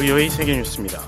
VOA 세계뉴스입니다.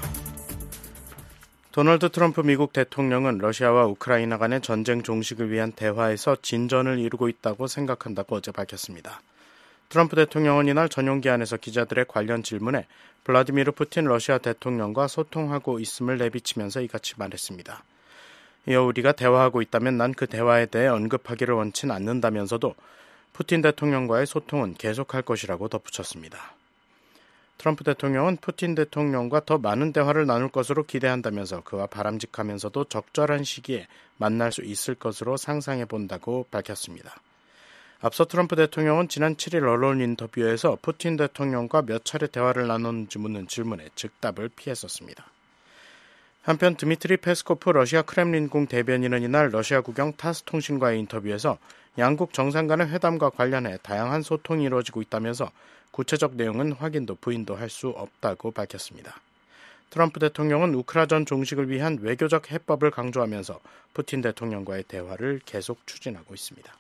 도널드 트럼프 미국 대통령은 러시아와 우크라이나 간의 전쟁 종식을 위한 대화에서 진전을 이루고 있다고 생각한다고 어제 밝혔습니다. 트럼프 대통령은 이날 전용기안에서 기자들의 관련 질문에 블라디미르 푸틴 러시아 대통령과 소통하고 있음을 내비치면서 이같이 말했습니다. 이어 우리가 대화하고 있다면 난 그 대화에 대해 언급하기를 원치 않는다면서도 푸틴 대통령과의 소통은 계속할 것이라고 덧붙였습니다. 트럼프 대통령은 푸틴 대통령과 더 많은 대화를 나눌 것으로 기대한다면서 그와 바람직하면서도 적절한 시기에 만날 수 있을 것으로 상상해 본다고 밝혔습니다. 앞서 트럼프 대통령은 지난 7일 언론 인터뷰에서 푸틴 대통령과 몇 차례 대화를 나눴는지 묻는 질문에 즉답을 피했었습니다. 한편 드미트리 페스코프 러시아 크렘린궁 대변인은 이날 러시아 국영 타스 통신과의 인터뷰에서 양국 정상 간의 회담과 관련해 다양한 소통이 이루어지고 있다면서 구체적 내용은 확인도 부인도 할 수 없다고 밝혔습니다. 트럼프 대통령은 우크라전 종식을 위한 외교적 해법을 강조하면서 푸틴 대통령과의 대화를 계속 추진하고 있습니다.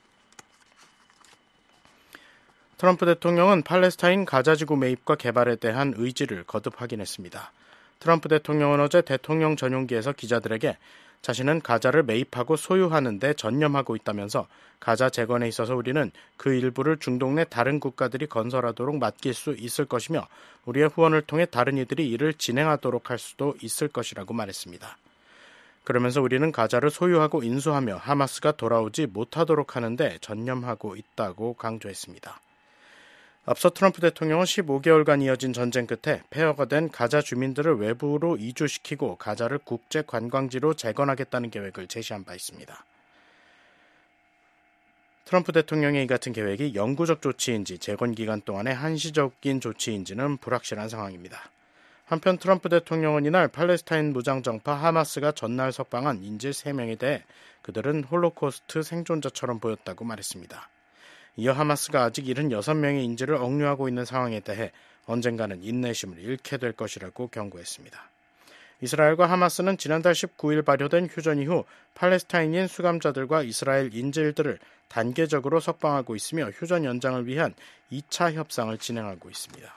트럼프 대통령은 팔레스타인 가자지구 매입과 개발에 대한 의지를 거듭 확인했습니다. 트럼프 대통령은 어제 대통령 전용기에서 기자들에게 자신은 가자를 매입하고 소유하는 데 전념하고 있다면서 가자 재건에 있어서 우리는 그 일부를 중동 내 다른 국가들이 건설하도록 맡길 수 있을 것이며 우리의 후원을 통해 다른 이들이 이를 진행하도록 할 수도 있을 것이라고 말했습니다. 그러면서 우리는 가자를 소유하고 인수하며 하마스가 돌아오지 못하도록 하는 데 전념하고 있다고 강조했습니다. 앞서 트럼프 대통령은 15개월간 이어진 전쟁 끝에 폐허가 된 가자 주민들을 외부로 이주시키고 가자를 국제 관광지로 재건하겠다는 계획을 제시한 바 있습니다. 트럼프 대통령의 이 같은 계획이 영구적 조치인지 재건 기간 동안의 한시적인 조치인지는 불확실한 상황입니다. 한편 트럼프 대통령은 이날 팔레스타인 무장정파 하마스가 전날 석방한 인질 3명에 대해 그들은 홀로코스트 생존자처럼 보였다고 말했습니다. 이어 하마스가 아직 76명의 인질을 억류하고 있는 상황에 대해 언젠가는 인내심을 잃게 될 것이라고 경고했습니다. 이스라엘과 하마스는 지난달 19일 발효된 휴전 이후 팔레스타인인 수감자들과 이스라엘 인질들을 단계적으로 석방하고 있으며 휴전 연장을 위한 2차 협상을 진행하고 있습니다.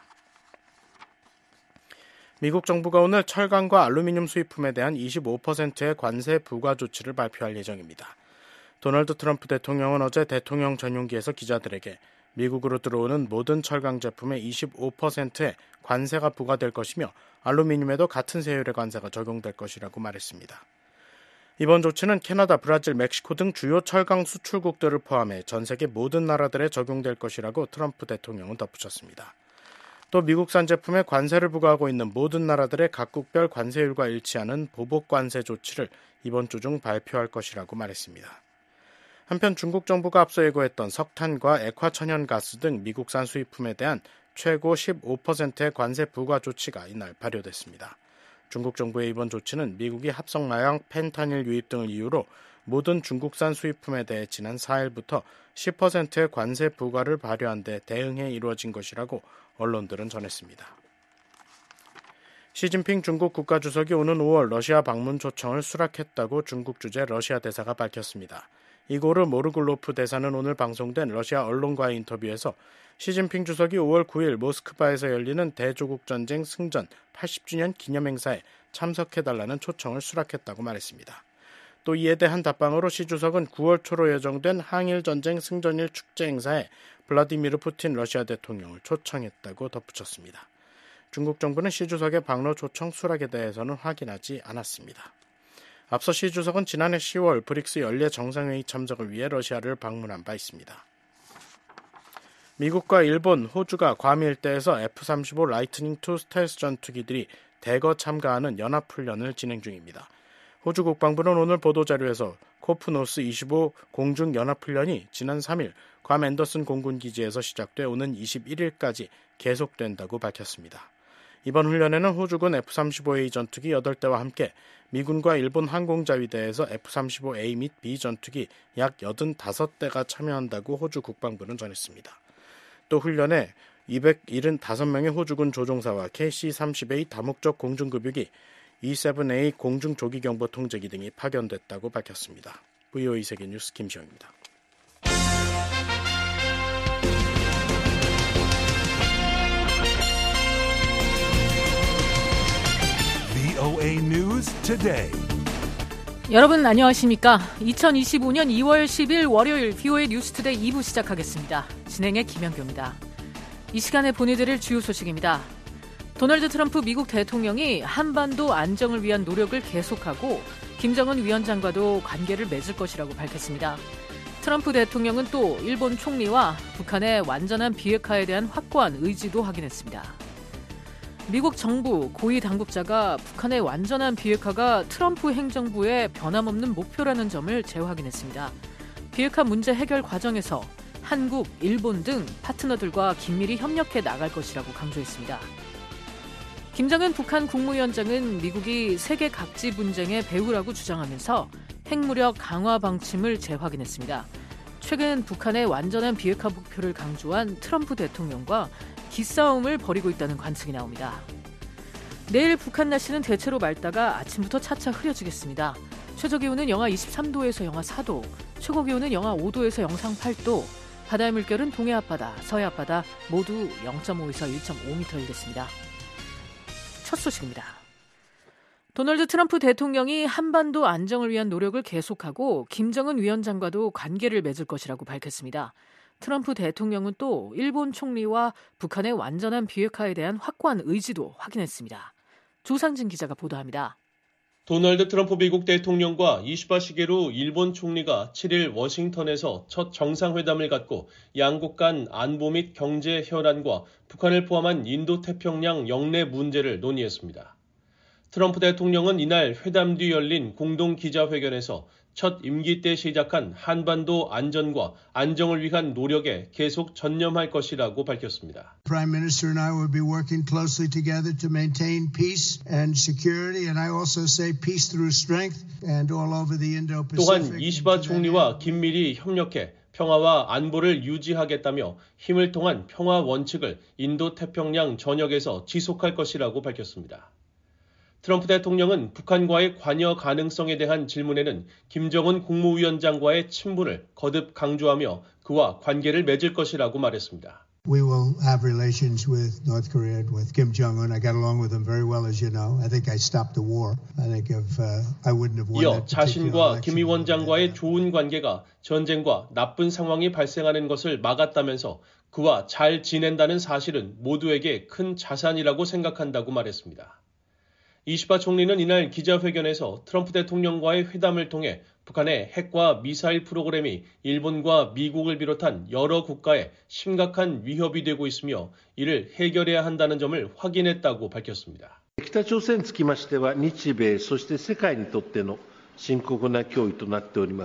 미국 정부가 오늘 철강과 알루미늄 수입품에 대한 25%의 관세 부과 조치를 발표할 예정입니다. 도널드 트럼프 대통령은 어제 대통령 전용기에서 기자들에게 미국으로 들어오는 모든 철강 제품에 25%의 관세가 부과될 것이며 알루미늄에도 같은 세율의 관세가 적용될 것이라고 말했습니다. 이번 조치는 캐나다, 브라질, 멕시코 등 주요 철강 수출국들을 포함해 전 세계 모든 나라들에 적용될 것이라고 트럼프 대통령은 덧붙였습니다. 또 미국산 제품에 관세를 부과하고 있는 모든 나라들의 각국별 관세율과 일치하는 보복 관세 조치를 이번 주 중 발표할 것이라고 말했습니다. 한편 중국 정부가 앞서 예고했던 석탄과 액화천연가스 등 미국산 수입품에 대한 최고 15%의 관세 부과 조치가 이날 발효됐습니다. 중국 정부의 이번 조치는 미국이 합성마약 펜타닐 유입 등을 이유로 모든 중국산 수입품에 대해 지난 4일부터 10%의 관세 부과를 발효한 데 대응해 이루어진 것이라고 언론들은 전했습니다. 시진핑 중국 국가주석이 오는 5월 러시아 방문 초청을 수락했다고 중국 주재 러시아 대사가 밝혔습니다. 이고르 모르글로프 대사는 오늘 방송된 러시아 언론과의 인터뷰에서 시진핑 주석이 5월 9일 모스크바에서 열리는 대조국 전쟁 승전 80주년 기념행사에 참석해달라는 초청을 수락했다고 말했습니다. 또 이에 대한 답방으로 시 주석은 9월 초로 예정된 항일전쟁 승전일 축제 행사에 블라디미르 푸틴 러시아 대통령을 초청했다고 덧붙였습니다. 중국 정부는 시 주석의 방로 초청 수락에 대해서는 확인하지 않았습니다. 앞서 시 주석은 지난해 10월 브릭스 연례 정상회의 참석을 위해 러시아를 방문한 바 있습니다. 미국과 일본, 호주가 괌 일대에서 F-35 라이트닝2 스텔스 전투기들이 대거 참가하는 연합훈련을 진행 중입니다. 호주 국방부는 오늘 보도자료에서 코프노스 25 공중연합훈련이 지난 3일 괌 앤더슨 공군기지에서 시작돼 오는 21일까지 계속된다고 밝혔습니다. 이번 훈련에는 호주군 F-35A 전투기 8대와 함께 미군과 일본 항공자위대에서 F-35A 및 B 전투기 약 85대가 참여한다고 호주 국방부는 전했습니다. 또 훈련에 275명의 호주군 조종사와 KC-30A 다목적 공중급유기, E-7A 공중조기경보 통제기 등이 파견됐다고 밝혔습니다. VOA 세계뉴스 김시영입니다. VOA News Today. 여러분 안녕하십니까? 2025년 2월 10일 월요일 VOA 뉴스투데이 2부 시작하겠습니다. 진행의 김현교입니다. 이 시간에 보내드릴 주요 소식입니다. 도널드 트럼프 미국 대통령이 한반도 안정을 위한 노력을 계속하고 김정은 위원장과도 관계를 맺을 것이라고 밝혔습니다. 트럼프 대통령은 또 일본 총리와 북한의 완전한 비핵화에 대한 확고한 의지도 확인했습니다. 미국 정부 고위 당국자가 북한의 완전한 비핵화가 트럼프 행정부의 변함없는 목표라는 점을 재확인했습니다. 비핵화 문제 해결 과정에서 한국, 일본 등 파트너들과 긴밀히 협력해 나갈 것이라고 강조했습니다. 김정은 북한 국무위원장은 미국이 세계 각지 분쟁의 배후라고 주장하면서 핵무력 강화 방침을 재확인했습니다. 최근 북한의 완전한 비핵화 목표를 강조한 트럼프 대통령과 기싸움을 벌이고 있다는 관측이 나옵니다. 내일 북한 날씨는 대체로 맑다가 아침부터 차차 흐려지겠습니다. 최저기온은 영하 23도에서 영하 4도, 최고기온은 영하 5도에서 영상 8도, 바다의 물결은 동해 앞바다, 서해 앞바다 모두 0.5에서 1.5m 일겠습니다. 첫 소식입니다. 도널드 트럼프 대통령이 한반도 안정을 위한 노력을 계속하고 김정은 위원장과도 관계를 맺을 것이라고 밝혔습니다. 트럼프 대통령은 또 일본 총리와 북한의 완전한 비핵화에 대한 확고한 의지도 확인했습니다. 조상진 기자가 보도합니다. 도널드 트럼프 미국 대통령과 이시바 시게루 일본 총리가 7일 워싱턴에서 첫 정상회담을 갖고 양국 간 안보 및 경제 현안과 북한을 포함한 인도태평양 영내 문제를 논의했습니다. 트럼프 대통령은 이날 회담 뒤 열린 공동 기자회견에서 첫 임기 때 시작한 한반도 안전과 안정을 위한 노력에 계속 전념할 것이라고 밝혔습니다. Prime Minister and I will be working closely together to maintain peace and security, and I also say peace through strength and all over the Indo-Pacific. 또한 이시바 총리와 긴밀히 협력해 평화와 안보를 유지하겠다며 힘을 통한 평화 원칙을 인도태평양 전역에서 지속할 것이라고 밝혔습니다. 트럼프 대통령은 북한과의 관여 가능성에 대한 질문에는 김정은 국무위원장과의 친분을 거듭 강조하며 그와 관계를 맺을 것이라고 말했습니다. We will have relations with North Korea and with Kim Jong-un. I got along with him very well, as you know. I think I stopped the war. I think if I wouldn't have won 이어 that particular 자신과 김 위원장과의 좋은 관계가 전쟁과 나쁜 상황이 발생하는 것을 막았다면서 그와 잘 지낸다는 사실은 모두에게 큰 자산이라고 생각한다고 말했습니다. 이시바 총리는 이날 기자회견에서 트럼프 대통령과의 회담을 통해 북한의 핵과 미사일 프로그램이 일본과 미국을 비롯한 여러 국가에 심각한 위협이 되고 있으며 이를 해결해야 한다는 점을 확인했다고 밝혔습니다. 北朝鮮につきましては日米そして世界にとっての深刻な脅威となっております。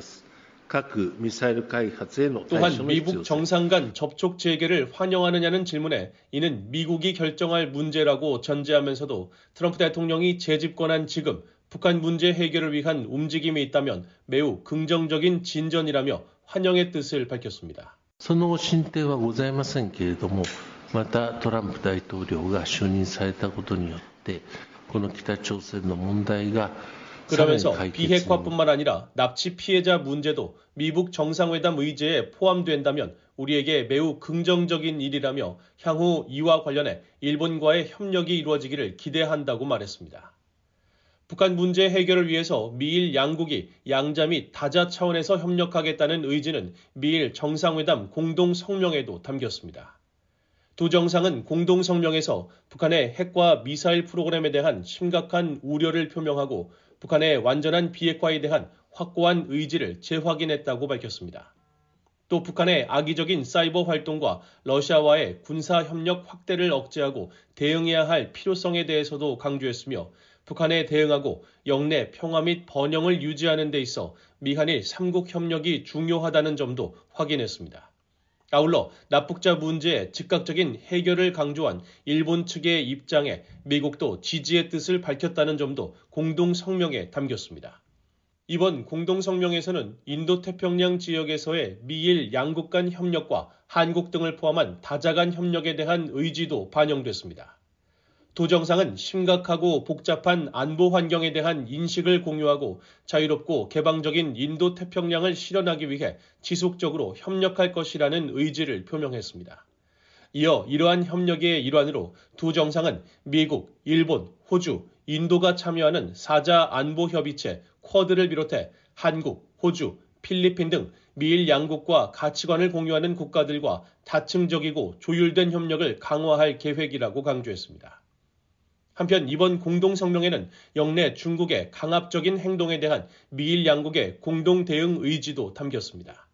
또한 미북 정상 간 접촉 재개를 환영하느냐는 질문에 이는 미국이 결정할 문제라고 전제하면서도 트럼프 대통령이 재집권한 지금 북한 문제 해결을 위한 움직임이 있다면 매우 긍정적인 진전이라며 환영의 뜻을 밝혔습니다. その進展はございませんけれども、またトランプ大統領が就任されたことによって、この北朝鮮の問題が 그러면서 비핵화뿐만 아니라 납치 피해자 문제도 미북 정상회담 의제에 포함된다면 우리에게 매우 긍정적인 일이라며 향후 이와 관련해 일본과의 협력이 이루어지기를 기대한다고 말했습니다. 북한 문제 해결을 위해서 미일 양국이 양자 및 다자 차원에서 협력하겠다는 의지는 미일 정상회담 공동 성명에도 담겼습니다. 두 정상은 공동 성명에서 북한의 핵과 미사일 프로그램에 대한 심각한 우려를 표명하고 북한의 완전한 비핵화에 대한 확고한 의지를 재확인했다고 밝혔습니다. 또 북한의 악의적인 사이버 활동과 러시아와의 군사 협력 확대를 억제하고 대응해야 할 필요성에 대해서도 강조했으며 북한에 대응하고 영내 평화 및 번영을 유지하는 데 있어 미한일 3국 협력이 중요하다는 점도 확인했습니다. 아울러 납북자 문제의 즉각적인 해결을 강조한 일본 측의 입장에 미국도 지지의 뜻을 밝혔다는 점도 공동 성명에 담겼습니다. 이번 공동 성명에서는 인도태평양 지역에서의 미일 양국 간 협력과 한국 등을 포함한 다자 간 협력에 대한 의지도 반영됐습니다. 두 정상은 심각하고 복잡한 안보 환경에 대한 인식을 공유하고 자유롭고 개방적인 인도태평양을 실현하기 위해 지속적으로 협력할 것이라는 의지를 표명했습니다. 이어 이러한 협력의 일환으로 두 정상은 미국, 일본, 호주, 인도가 참여하는 4자 안보협의체 쿼드를 비롯해 한국, 호주, 필리핀 등 미일 양국과 가치관을 공유하는 국가들과 다층적이고 조율된 협력을 강화할 계획이라고 강조했습니다. 한편 이번 공동성명에는 영내 중국의 강압적인 행동에 대한 미일 양국의 공동 대응 의지도 담겼습니다.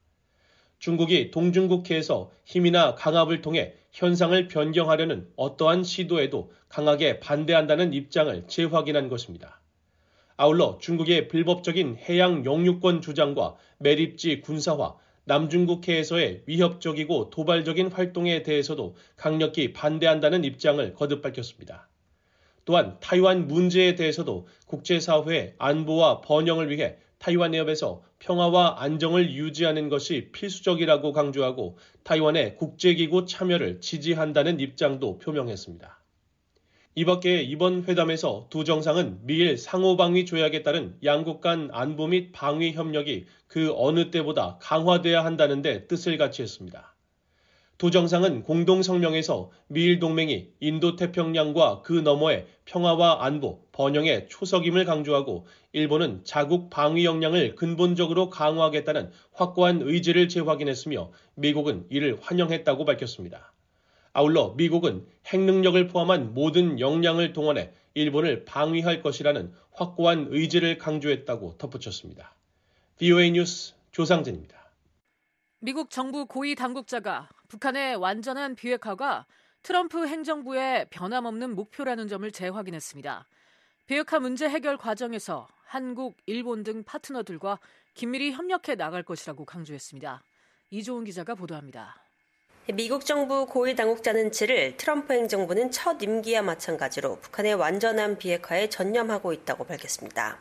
중국이 동중국해에서 힘이나 강압을 통해 현상을 변경하려는 어떠한 시도에도 강하게 반대한다는 입장을 재확인한 것입니다. 아울러 중국의 불법적인 해양 영유권 주장과 매립지 군사화, 남중국해에서의 위협적이고 도발적인 활동에 대해서도 강력히 반대한다는 입장을 거듭 밝혔습니다. 또한 타이완 문제에 대해서도 국제사회의 안보와 번영을 위해 타이완 해협에서 평화와 안정을 유지하는 것이 필수적이라고 강조하고 타이완의 국제기구 참여를 지지한다는 입장도 표명했습니다. 이 밖에 이번 회담에서 두 정상은 미일 상호방위 조약에 따른 양국 간 안보 및 방위 협력이 그 어느 때보다 강화돼야 한다는 데 뜻을 같이 했습니다. 두 정상은 공동성명에서 미일 동맹이 인도태평양과 그 너머의 평화와 안보, 번영의 초석임을 강조하고 일본은 자국 방위 역량을 근본적으로 강화하겠다는 확고한 의지를 재확인했으며 미국은 이를 환영했다고 밝혔습니다. 아울러 미국은 핵능력을 포함한 모든 역량을 동원해 일본을 방위할 것이라는 확고한 의지를 강조했다고 덧붙였습니다. VOA 뉴스 조상진입니다. 미국 정부 고위 당국자가 북한의 완전한 비핵화가 트럼프 행정부의 변함없는 목표라는 점을 재확인했습니다. 비핵화 문제 해결 과정에서 한국, 일본 등 파트너들과 긴밀히 협력해 나갈 것이라고 강조했습니다. 이조은 기자가 보도합니다. 미국 정부 고위 당국자는 7일 트럼프 행정부는 첫 임기와 마찬가지로 북한의 완전한 비핵화에 전념하고 있다고 밝혔습니다.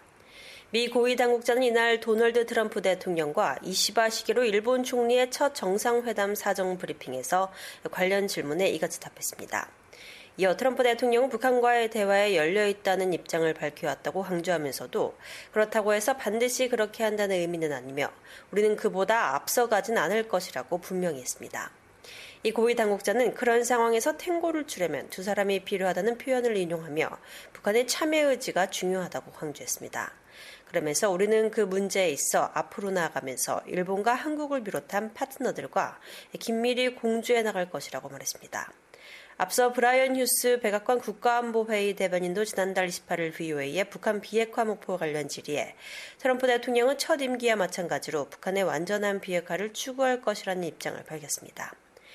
미 고위 당국자는 이날 도널드 트럼프 대통령과 이시바 시게루 일본 총리의 첫 정상회담 사정 브리핑에서 관련 질문에 이같이 답했습니다. 이어 트럼프 대통령은 북한과의 대화에 열려있다는 입장을 밝혀왔다고 강조하면서도 그렇다고 해서 반드시 그렇게 한다는 의미는 아니며 우리는 그보다 앞서가진 않을 것이라고 분명히 했습니다. 이 고위 당국자는 그런 상황에서 탱고를 추려면 두 사람이 필요하다는 표현을 인용하며 북한의 참여 의지가 중요하다고 강조했습니다. 그러면서 우리는 그 문제에 있어 앞으로 나아가면서 일본과 한국을 비롯한 파트너들과 긴밀히 공조해 나갈 것이라고 말했습니다. 앞서 브라이언 휴스 백악관 국가안보회의 대변인도 지난달 28일 VOA의 북한 비핵화 목표 관련 질의에 트럼프 대통령은 첫 임기와 마찬가지로 북한의 완전한 비핵화를 추구할 것이라는 입장을 밝혔습니다.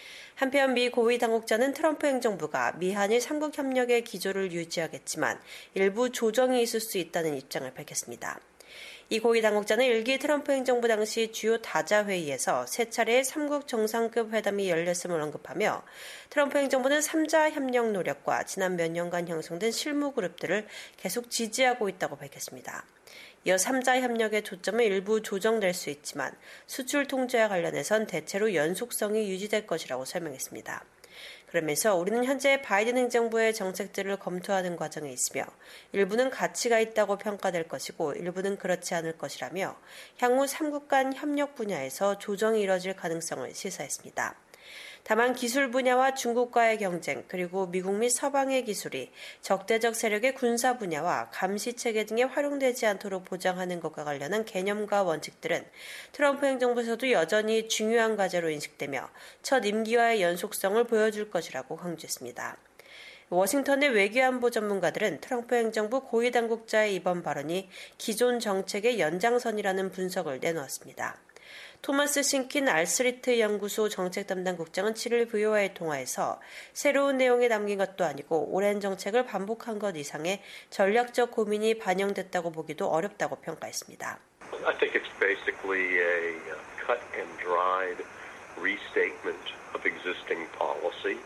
한편 미 고위 당국자는 트럼프 행정부가 미한일 3국 협력의 기조를 유지하겠지만 일부 조정이 있을 수 있다는 입장을 밝혔습니다. 이 고위 당국자는 1기 트럼프 행정부 당시 주요 다자 회의에서 세 차례의 3국 정상급 회담이 열렸음을 언급하며 트럼프 행정부는 3자 협력 노력과 지난 몇 년간 형성된 실무 그룹들을 계속 지지하고 있다고 밝혔습니다. 이어 3자 협력의 초점은 일부 조정될 수 있지만 수출 통제와 관련해선 대체로 연속성이 유지될 것이라고 설명했습니다. 그러면서 우리는 현재 바이든 행정부의 정책들을 검토하는 과정에 있으며 일부는 가치가 있다고 평가될 것이고 일부는 그렇지 않을 것이라며 향후 3국 간 협력 분야에서 조정이 이뤄질 가능성을 시사했습니다. 다만 기술 분야와 중국과의 경쟁 그리고 미국 및 서방의 기술이 적대적 세력의 군사 분야와 감시 체계 등에 활용되지 않도록 보장하는 것과 관련한 개념과 원칙들은 트럼프 행정부에서도 여전히 중요한 과제로 인식되며 첫 임기와의 연속성을 보여줄 것이라고 강조했습니다. 워싱턴의 외교안보 전문가들은 트럼프 행정부 고위 당국자의 이번 발언이 기존 정책의 연장선이라는 분석을 내놓았습니다. 토마스 신킨 알스리트 연구소 정책 담당 국장은 7일 VOA의 통화에서 새로운 내용이 담긴 것도 아니고 오랜 정책을 반복한 것 이상의 전략적 고민이 반영됐다고 보기도 어렵다고 평가했습니다. I think it's basically a cut and dried restatement of existing policy.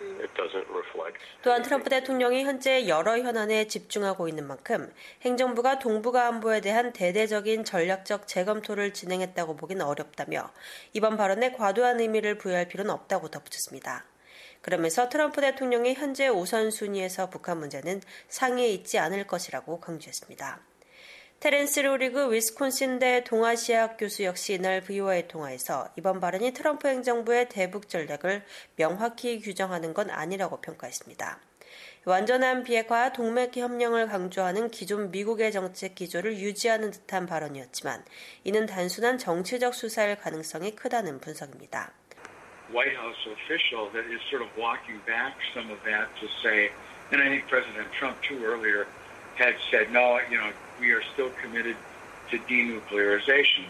또한 트럼프 대통령이 현재 여러 현안에 집중하고 있는 만큼 행정부가 동북아 안보에 대한 대대적인 전략적 재검토를 진행했다고 보기는 어렵다며 이번 발언에 과도한 의미를 부여할 필요는 없다고 덧붙였습니다. 그러면서 트럼프 대통령이 현재 우선순위에서 북한 문제는 상위에 있지 않을 것이라고 강조했습니다. 테렌스 로리그 위스콘신대 동아시아학 교수 역시 이날 VOA의 통화에서 이번 발언이 트럼프 행정부의 대북 전략을 명확히 규정하는 건 아니라고 평가했습니다. 완전한 비핵화와 동맹 협력을 강조하는 기존 미국의 정책 기조를 유지하는 듯한 발언이었지만 이는 단순한 정치적 수사일 가능성이 크다는 분석입니다. White House official that is sort of walking back some of that to say, and I think President Trump too earlier had said, no, we are still committed to denuclearization.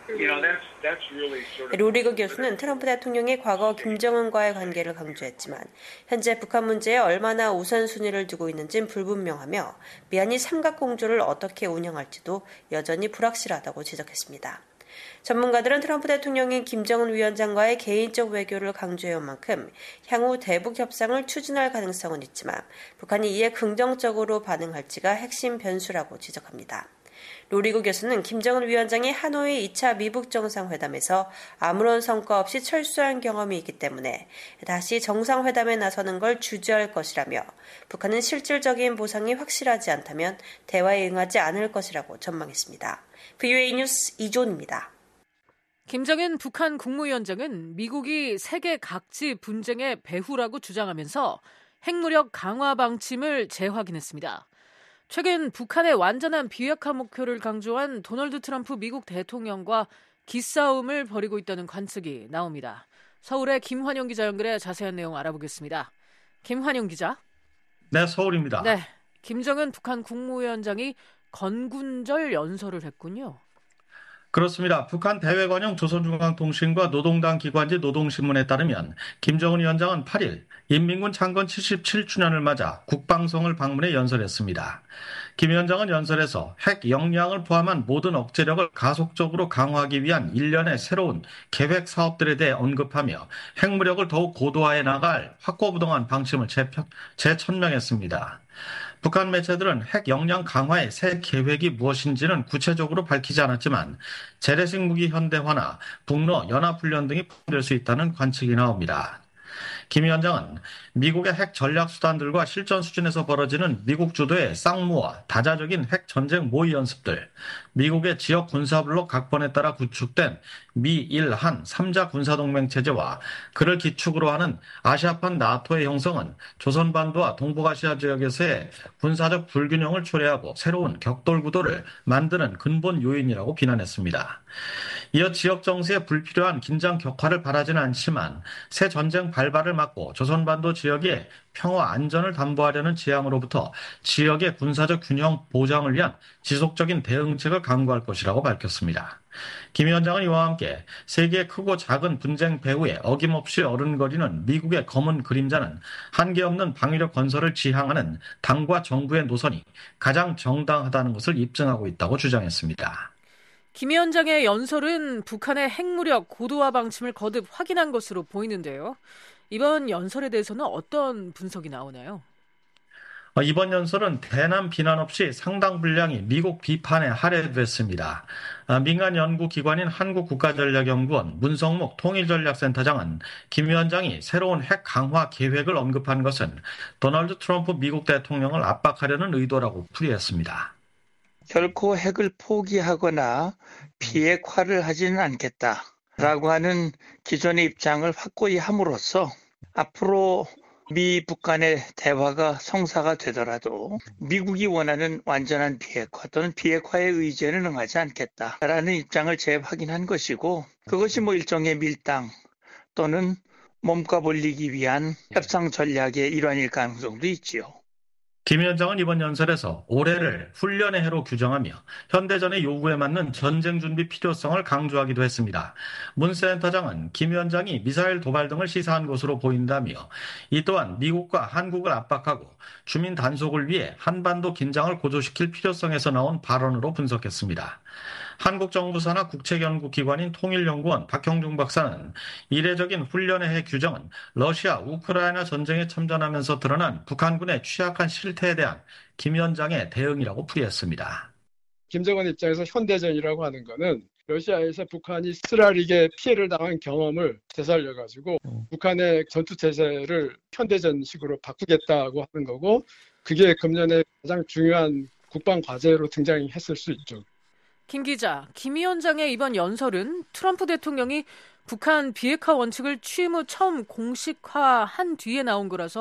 로리그 교수는 트럼프 대통령이 과거 김정은과의 관계를 강조했지만 현재 북한 문제에 얼마나 우선순위를 두고 있는지는 불분명하며 미한이 삼각공조를 어떻게 운영할지도 여전히 불확실하다고 지적했습니다. 전문가들은 트럼프 대통령이 김정은 위원장과의 개인적 외교를 강조해온 만큼 향후 대북 협상을 추진할 가능성은 있지만 북한이 이에 긍정적으로 반응할지가 핵심 변수라고 지적합니다. 로리그 교수는 김정은 위원장이 하노이 2차 미북 정상회담에서 아무런 성과 없이 철수한 경험이 있기 때문에 다시 정상회담에 나서는 걸 주저할 것이라며 북한은 실질적인 보상이 확실하지 않다면 대화에 응하지 않을 것이라고 전망했습니다. VOA 뉴스 이존입니다. 김정은 북한 국무위원장은 미국이 세계 각지 분쟁의 배후라고 주장하면서 핵무력 강화 방침을 재확인했습니다. 최근 북한의 완전한 비핵화 목표를 강조한 도널드 트럼프 미국 대통령과 기싸움을 벌이고 있다는 관측이 나옵니다. 서울의 김환영 기자 연결해 자세한 내용 알아보겠습니다. 김환영 기자. 네, 서울입니다. 네, 김정은 북한 국무위원장이 건군절 연설을 했군요. 그렇습니다. 북한 대외관용 조선중앙통신과 노동당 기관지 노동신문에 따르면 김정은 위원장은 8일 인민군 창건 77주년을 맞아 국방성을 방문해 연설했습니다. 김 위원장은 연설에서 핵 역량을 포함한 모든 억제력을 가속적으로 강화하기 위한 일련의 새로운 계획 사업들에 대해 언급하며 핵무력을 더욱 고도화해 나갈 확고부동한 방침을 재천명했습니다. 북한 매체들은 핵 역량 강화의 새 계획이 무엇인지는 구체적으로 밝히지 않았지만 재래식 무기 현대화나 북러 연합훈련 등이 포함될 수 있다는 관측이 나옵니다. 김 위원장은 미국의 핵 전략 수단들과 실전 수준에서 벌어지는 미국 주도의 쌍무와 다자적인 핵 전쟁 모의 연습들, 미국의 지역 군사블록 각본에 따라 구축된 미, 한 3자 군사동맹 체제와 그를 기축으로 하는 아시아판 나토의 형성은 조선반도와 동북아시아 지역에서의 군사적 불균형을 초래하고 새로운 격돌 구도를 만드는 근본 요인이라고 비난했습니다. 이어 지역 정세에 불필요한 긴장 격화를 바라지는 않지만 새 전쟁 발발을 막고 조선반도 지역의 평화 안전을 담보하려는 지향으로부터 지역의 군사적 균형 보장을 위한 지속적인 대응책을 강구할 것이라고 밝혔습니다. 김 위원장은 이와 함께 세계의 크고 작은 분쟁 배후에 어김없이 어른거리는 미국의 검은 그림자는 한계 없는 방위력 건설을 지향하는 당과 정부의 노선이 가장 정당하다는 것을 입증하고 있다고 주장했습니다. 김 위원장의 연설은 북한의 핵무력 고도화 방침을 거듭 확인한 것으로 보이는데요. 이번 연설에 대해서는 어떤 분석이 나오나요? 이번 연설은 대남 비난 없이 상당 분량이 미국 비판에 할애됐습니다. 민간 연구기관인 한국국가전략연구원 문성목 통일전략센터장은 김 위원장이 새로운 핵 강화 계획을 언급한 것은 도널드 트럼프 미국 대통령을 압박하려는 의도라고 풀이했습니다. 결코 핵을 포기하거나 비핵화를 하지는 않겠다라고 하는 기존의 입장을 확고히 함으로써 앞으로 미 북간의 대화가 성사가 되더라도 미국이 원하는 완전한 비핵화 또는 비핵화의 의제는 응하지 않겠다라는 입장을 재확인한 것이고 그것이 일종의 밀당 또는 몸값 올리기 위한 협상 전략의 일환일 가능성도 있지요. 김 위원장은 이번 연설에서 올해를 훈련의 해로 규정하며 현대전의 요구에 맞는 전쟁 준비 필요성을 강조하기도 했습니다. 문 센터장은 김 위원장이 미사일 도발 등을 시사한 것으로 보인다며 이 또한 미국과 한국을 압박하고 주민 단속을 위해 한반도 긴장을 고조시킬 필요성에서 나온 발언으로 분석했습니다. 한국 정부 산하 국책연구기관인 통일연구원 박형중 박사는 이례적인 훈련의 해 규정은 러시아 우크라이나 전쟁에 참전하면서 드러난 북한군의 취약한 실태에 대한 김 위원장의 대응이라고 풀이했습니다. 김정은 입장에서 현대전이라고 하는 거는 러시아에서 북한이 쓰라리게 피해를 당한 경험을 되살려가지고 북한의 전투태세를 현대전식으로 바꾸겠다고 하는 거고 그게 금년에 가장 중요한 국방 과제로 등장했을 수 있죠. 김 기자, 김 위원장의 이번 연설은 트럼프 대통령이 북한 비핵화 원칙을 취임 후 처음 공식화한 뒤에 나온 거라서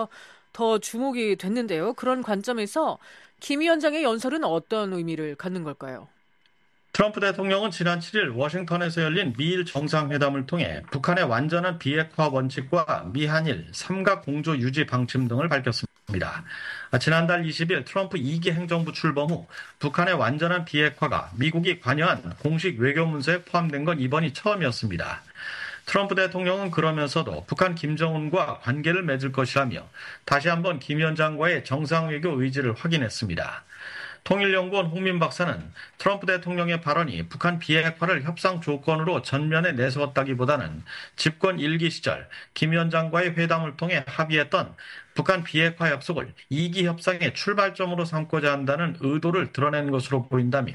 더 주목이 됐는데요. 그런 관점에서 김 위원장의 연설은 어떤 의미를 갖는 걸까요? 트럼프 대통령은 지난 7일 워싱턴에서 열린 미일 정상회담을 통해 북한의 완전한 비핵화 원칙과 미한일 삼각 공조 유지 방침 등을 밝혔습니다. 지난달 20일 트럼프 2기 행정부 출범 후 북한의 완전한 비핵화가 미국이 관여한 공식 외교 문서에 포함된 건 이번이 처음이었습니다. 트럼프 대통령은 그러면서도 북한 김정은과 관계를 맺을 것이라며 다시 한번 김 위원장과의 정상외교 의지를 확인했습니다. 통일연구원 홍민 박사는 트럼프 대통령의 발언이 북한 비핵화를 협상 조건으로 전면에 내세웠다기보다는 집권 1기 시절 김 위원장과의 회담을 통해 합의했던 북한 비핵화 약속을 2기 협상의 출발점으로 삼고자 한다는 의도를 드러낸 것으로 보인다며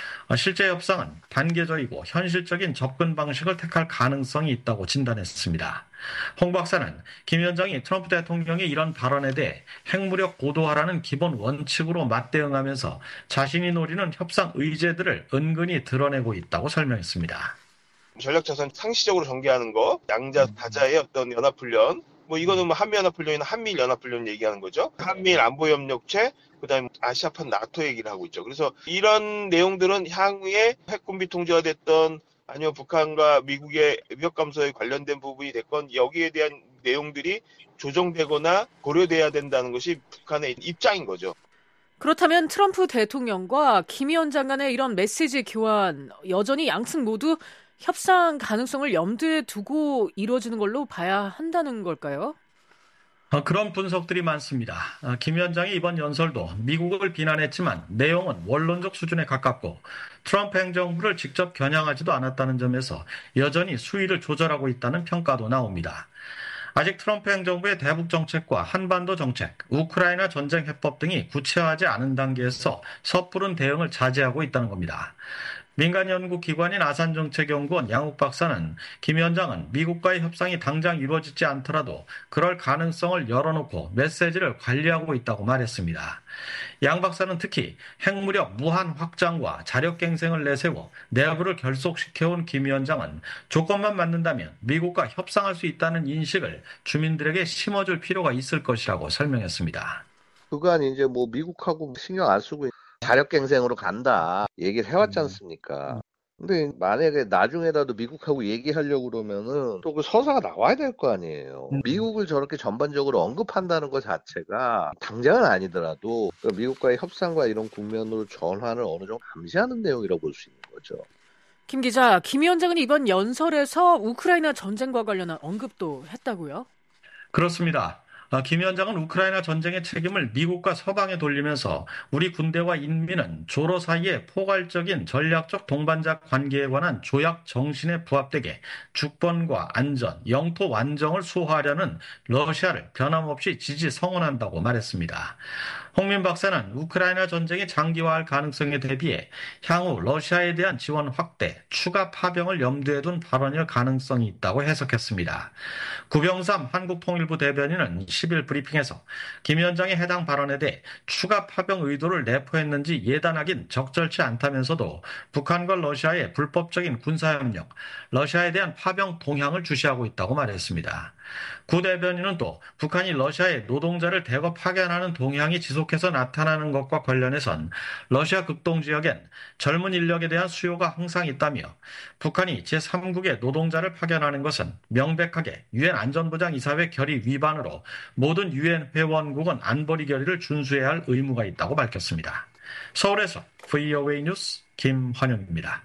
실제 협상은 단계적이고 현실적인 접근 방식을 택할 가능성이 있다고 진단했습니다. 홍 박사는 김 위원장이 트럼프 대통령의 이런 발언에 대해 핵무력 고도화라는 기본 원칙으로 맞대응하면서 자신이 노리는 협상 의제들을 은근히 드러내고 있다고 설명했습니다. 전략자산 상시적으로 전개하는 거, 양자 다자의 어떤 연합훈련, 이거는 한미연합훈련이나 한미연합훈련 얘기하는 거죠. 한미일 안보협력체, 그다음에 아시아판 나토 얘기를 하고 있죠. 그래서 이런 내용들은 향후에 핵군비 통제가 됐던 아니면 북한과 미국의 위협 감소에 관련된 부분이 됐건 여기에 대한 내용들이 조정되거나 고려돼야 된다는 것이 북한의 입장인 거죠. 그렇다면 트럼프 대통령과 김 위원장 간의 이런 메시지 교환 여전히 양측 모두 협상 가능성을 염두에 두고 이루어지는 걸로 봐야 한다는 걸까요? 그런 분석들이 많습니다. 김 위원장이 이번 연설도 미국을 비난했지만 내용은 원론적 수준에 가깝고 트럼프 행정부를 직접 겨냥하지도 않았다는 점에서 여전히 수위를 조절하고 있다는 평가도 나옵니다. 아직 트럼프 행정부의 대북 정책과 한반도 정책, 우크라이나 전쟁 해법 등이 구체화하지 않은 단계에서 섣부른 대응을 자제하고 있다는 겁니다. 민간 연구기관인 아산정책연구원 양욱 박사는 김 위원장은 미국과의 협상이 당장 이루어지지 않더라도 그럴 가능성을 열어놓고 메시지를 관리하고 있다고 말했습니다. 양 박사는 특히 핵무력 무한 확장과 자력갱생을 내세워 내부를 결속시켜온 김 위원장은 조건만 맞는다면 미국과 협상할 수 있다는 인식을 주민들에게 심어줄 필요가 있을 것이라고 설명했습니다. 그간 이제 미국하고 신경 안 쓰고 자력갱생으로 간다 얘기를 해왔지 않습니까? 근데 만약에 나중에라도 미국하고 얘기하려고 그러면은 또 그 서사가 나와야 될 거 아니에요. 미국을 저렇게 전반적으로 언급한다는 것 자체가 당장은 아니더라도 미국과의 협상과 이런 국면으로 전환을 어느 정도 감시하는 내용이라고 볼 수 있는 거죠. 김 기자, 김 위원장은 이번 연설에서 우크라이나 전쟁과 관련한 언급도 했다고요? 그렇습니다. 김 위원장은 우크라이나 전쟁의 책임을 미국과 서방에 돌리면서 우리 군대와 인민은 조로 사이의 포괄적인 전략적 동반자 관계에 관한 조약 정신에 부합되게 주권과 안전, 영토 완정을 수호하려는 러시아를 변함없이 지지 성원한다고 말했습니다. 홍민 박사는 우크라이나 전쟁이 장기화할 가능성에 대비해 향후 러시아에 대한 지원 확대, 추가 파병을 염두에 둔 발언일 가능성이 있다고 해석했습니다. 구병삼 한국통일부 대변인은 10일 브리핑에서 김 위원장의 해당 발언에 대해 추가 파병 의도를 내포했는지 예단하긴 적절치 않다면서도 북한과 러시아의 불법적인 군사협력, 러시아에 대한 파병 동향을 주시하고 있다고 말했습니다. 구 대변인은 또 북한이 러시아에 노동자를 대거 파견하는 동향이 지속해서 나타나는 것과 관련해선 러시아 극동 지역엔 젊은 인력에 대한 수요가 항상 있다며 북한이 제3국에 노동자를 파견하는 것은 명백하게 유엔 안전보장이사회 결의 위반으로 모든 유엔 회원국은 안보리 결의를 준수해야 할 의무가 있다고 밝혔습니다. 서울에서 VOA 뉴스 김환영입니다.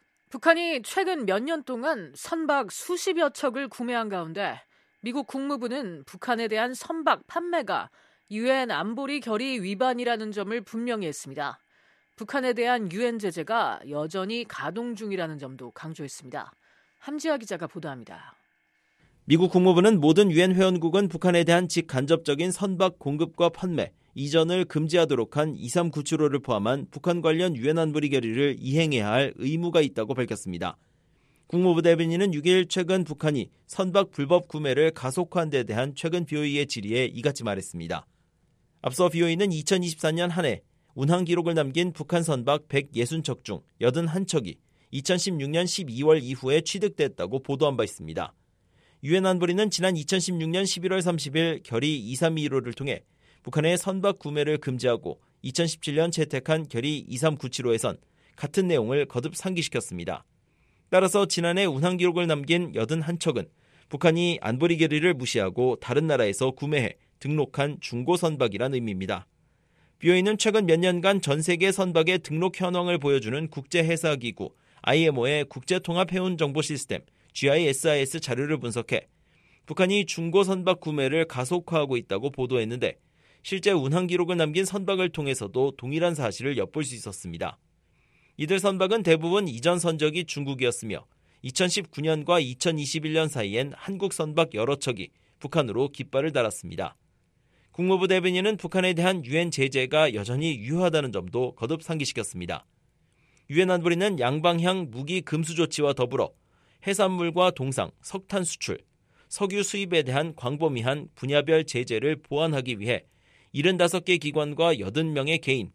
북한이 최근 몇 년 동안 선박 수십여 척을 구매한 가운데 미국 국무부는 북한에 대한 선박 판매가 유엔 안보리 결의 위반이라는 점을 분명히 했습니다. 북한에 대한 유엔 제재가 여전히 가동 중이라는 점도 강조했습니다. 함지아 기자가 보도합니다. 미국 국무부는 모든 유엔 회원국은 북한에 대한 직간접적인 선박 공급과 판매, 이전을 금지하도록 한 2397호를 포함한 북한 관련 유엔 안보리 결의를 이행해야 할 의무가 있다고 밝혔습니다. 국무부 대변인은 6일 최근 북한이 선박 불법 구매를 가속화한 데 대한 최근 BOE의 질의에 이같이 말했습니다. 앞서 BOE는 2024년 한 해 운항 기록을 남긴 북한 선박 160척 중 81척이 2016년 12월 이후에 취득됐다고 보도한 바 있습니다. 유엔 안보리는 지난 2016년 11월 30일 결의 2321호를 통해 북한의 선박 구매를 금지하고 2017년 채택한 결의 23975에선 같은 내용을 거듭 상기시켰습니다. 따라서 지난해 운항 기록을 남긴 81척은 북한이 안보리 결의를 무시하고 다른 나라에서 구매해 등록한 중고 선박이란 의미입니다. BOA는 최근 몇 년간 전 세계 선박의 등록 현황을 보여주는 국제해사기구 IMO의 국제통합해운정보시스템 GISIS 자료를 분석해 북한이 중고 선박 구매를 가속화하고 있다고 보도했는데 실제 운항 기록을 남긴 선박을 통해서도 동일한 사실을 엿볼 수 있었습니다. 이들 선박은 대부분 이전 선적이 중국이었으며 2019년과 2021년 사이엔 한국 선박 여러 척이 북한으로 깃발을 달았습니다. 국무부 대변인은 북한에 대한 유엔 제재가 여전히 유효하다는 점도 거듭 상기시켰습니다. 유엔 안보리는 양방향 무기 금수 조치와 더불어 해산물과 동상, 석탄 수출, 석유 수입에 대한 광범위한 분야별 제재를 보완하기 위해 75개 기관과 80명의 개인,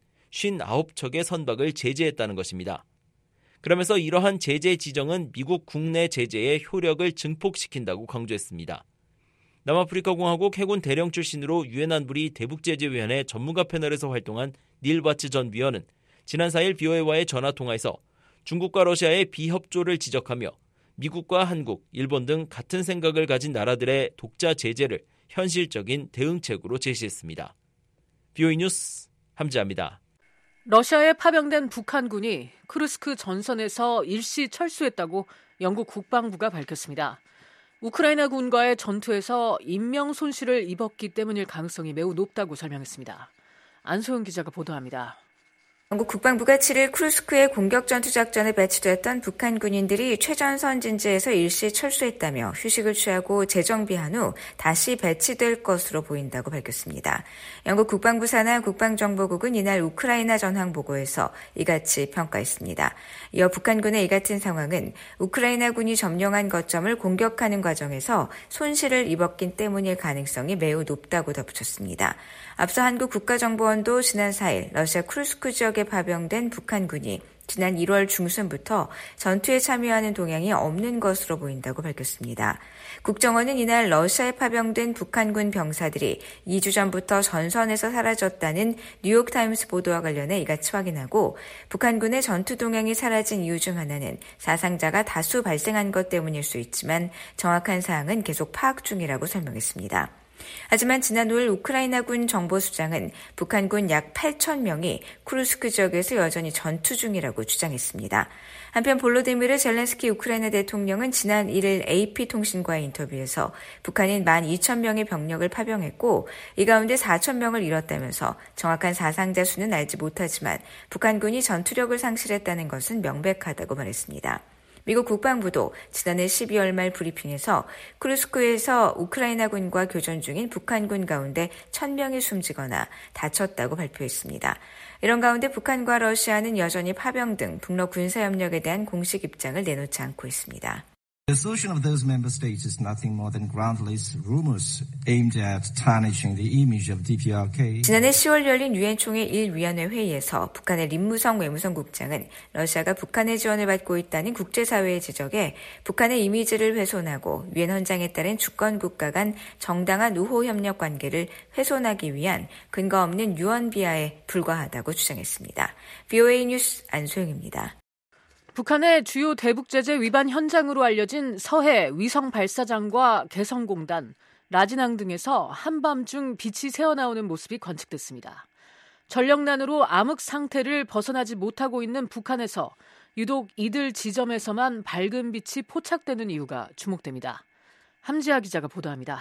59척의 선박을 제재했다는 것입니다. 그러면서 이러한 제재 지정은 미국 국내 제재의 효력을 증폭시킨다고 강조했습니다. 남아프리카 공화국 해군 대령 출신으로 유엔 안보리 대북제재위원회 전문가 패널에서 활동한 닐 바츠 전 위원은 지난 4일 BOA와의 전화통화에서 중국과 러시아의 비협조를 지적하며 미국과 한국, 일본 등 같은 생각을 가진 나라들의 독자 제재를 현실적인 대응책으로 제시했습니다. BOA 뉴스 함지아입니다. 러시아에 파병된 북한군이 크루스크 전선에서 일시 철수했다고 영국 국방부가 밝혔습니다. 우크라이나 군과의 전투에서 인명 손실을 입었기 때문일 가능성이 매우 높다고 설명했습니다. 안소영 기자가 보도합니다. 영국 국방부가 7일 크루스크의 공격 전투 작전에 배치됐던 북한 군인들이 최전선 진지에서 일시 철수했다며 휴식을 취하고 재정비한 후 다시 배치될 것으로 보인다고 밝혔습니다. 영국 국방부 산하 국방정보국은 이날 우크라이나 전황 보고에서 이같이 평가했습니다. 이어 북한군의 이 같은 상황은 우크라이나군이 점령한 거점을 공격하는 과정에서 손실을 입었기 때문일 가능성이 매우 높다고 덧붙였습니다. 앞서 한국 국가정보원도 지난 4일 러시아 크루스크 지역에 파병된 북한군이 지난 1월 중순부터 전투에 참여하는 동향이 없는 것으로 보인다고 밝혔습니다. 국정원은 이날 러시아에 파병된 북한군 병사들이 2주 전부터 전선에서 사라졌다는 뉴욕타임스 보도와 관련해 이같이 확인하고 북한군의 전투 동향이 사라진 이유 중 하나는 사상자가 다수 발생한 것 때문일 수 있지만 정확한 사항은 계속 파악 중이라고 설명했습니다. 하지만 지난 5일 우크라이나군 정보수장은 북한군 약 8,000명이 쿠르스크 지역에서 여전히 전투 중이라고 주장했습니다. 한편 볼로디미르 젤렌스키 우크라이나 대통령은 지난 1일 AP통신과의 인터뷰에서 북한인 12,000명의 병력을 파병했고 이 가운데 4,000명을 잃었다면서 정확한 사상자 수는 알지 못하지만 북한군이 전투력을 상실했다는 것은 명백하다고 말했습니다. 미국 국방부도 지난해 12월 말 브리핑에서 크루스크에서 우크라이나군과 교전 중인 북한군 가운데 1,000명이 숨지거나 다쳤다고 발표했습니다. 이런 가운데 북한과 러시아는 여전히 파병 등 북러 군사협력에 대한 공식 입장을 내놓지 않고 있습니다. The solution of those member states is nothing more than groundless rumors aimed at tarnishing the image of DPRK. 지난해 10월 열린 유엔 총회 1위원회 회의에서 북한의 림무성 외무성 국장은 러시아가 북한의 지원을 받고 있다는 국제사회의 지적에 북한의 이미지를 훼손하고 유엔 헌장에 따른 주권 국가 간 정당한 우호 협력 관계를 훼손하기 위한 근거 없는 유언 비하에 불과하다고 주장했습니다. BOA 뉴스 안소영입니다. 북한의 주요 대북제재 위반 현장으로 알려진 서해 위성 발사장과 개성공단, 라진항 등에서 한밤중 빛이 새어나오는 모습이 관측됐습니다. 전력난으로 암흑 상태를 벗어나지 못하고 있는 북한에서 유독 이들 지점에서만 밝은 빛이 포착되는 이유가 주목됩니다. 함지아 기자가 보도합니다.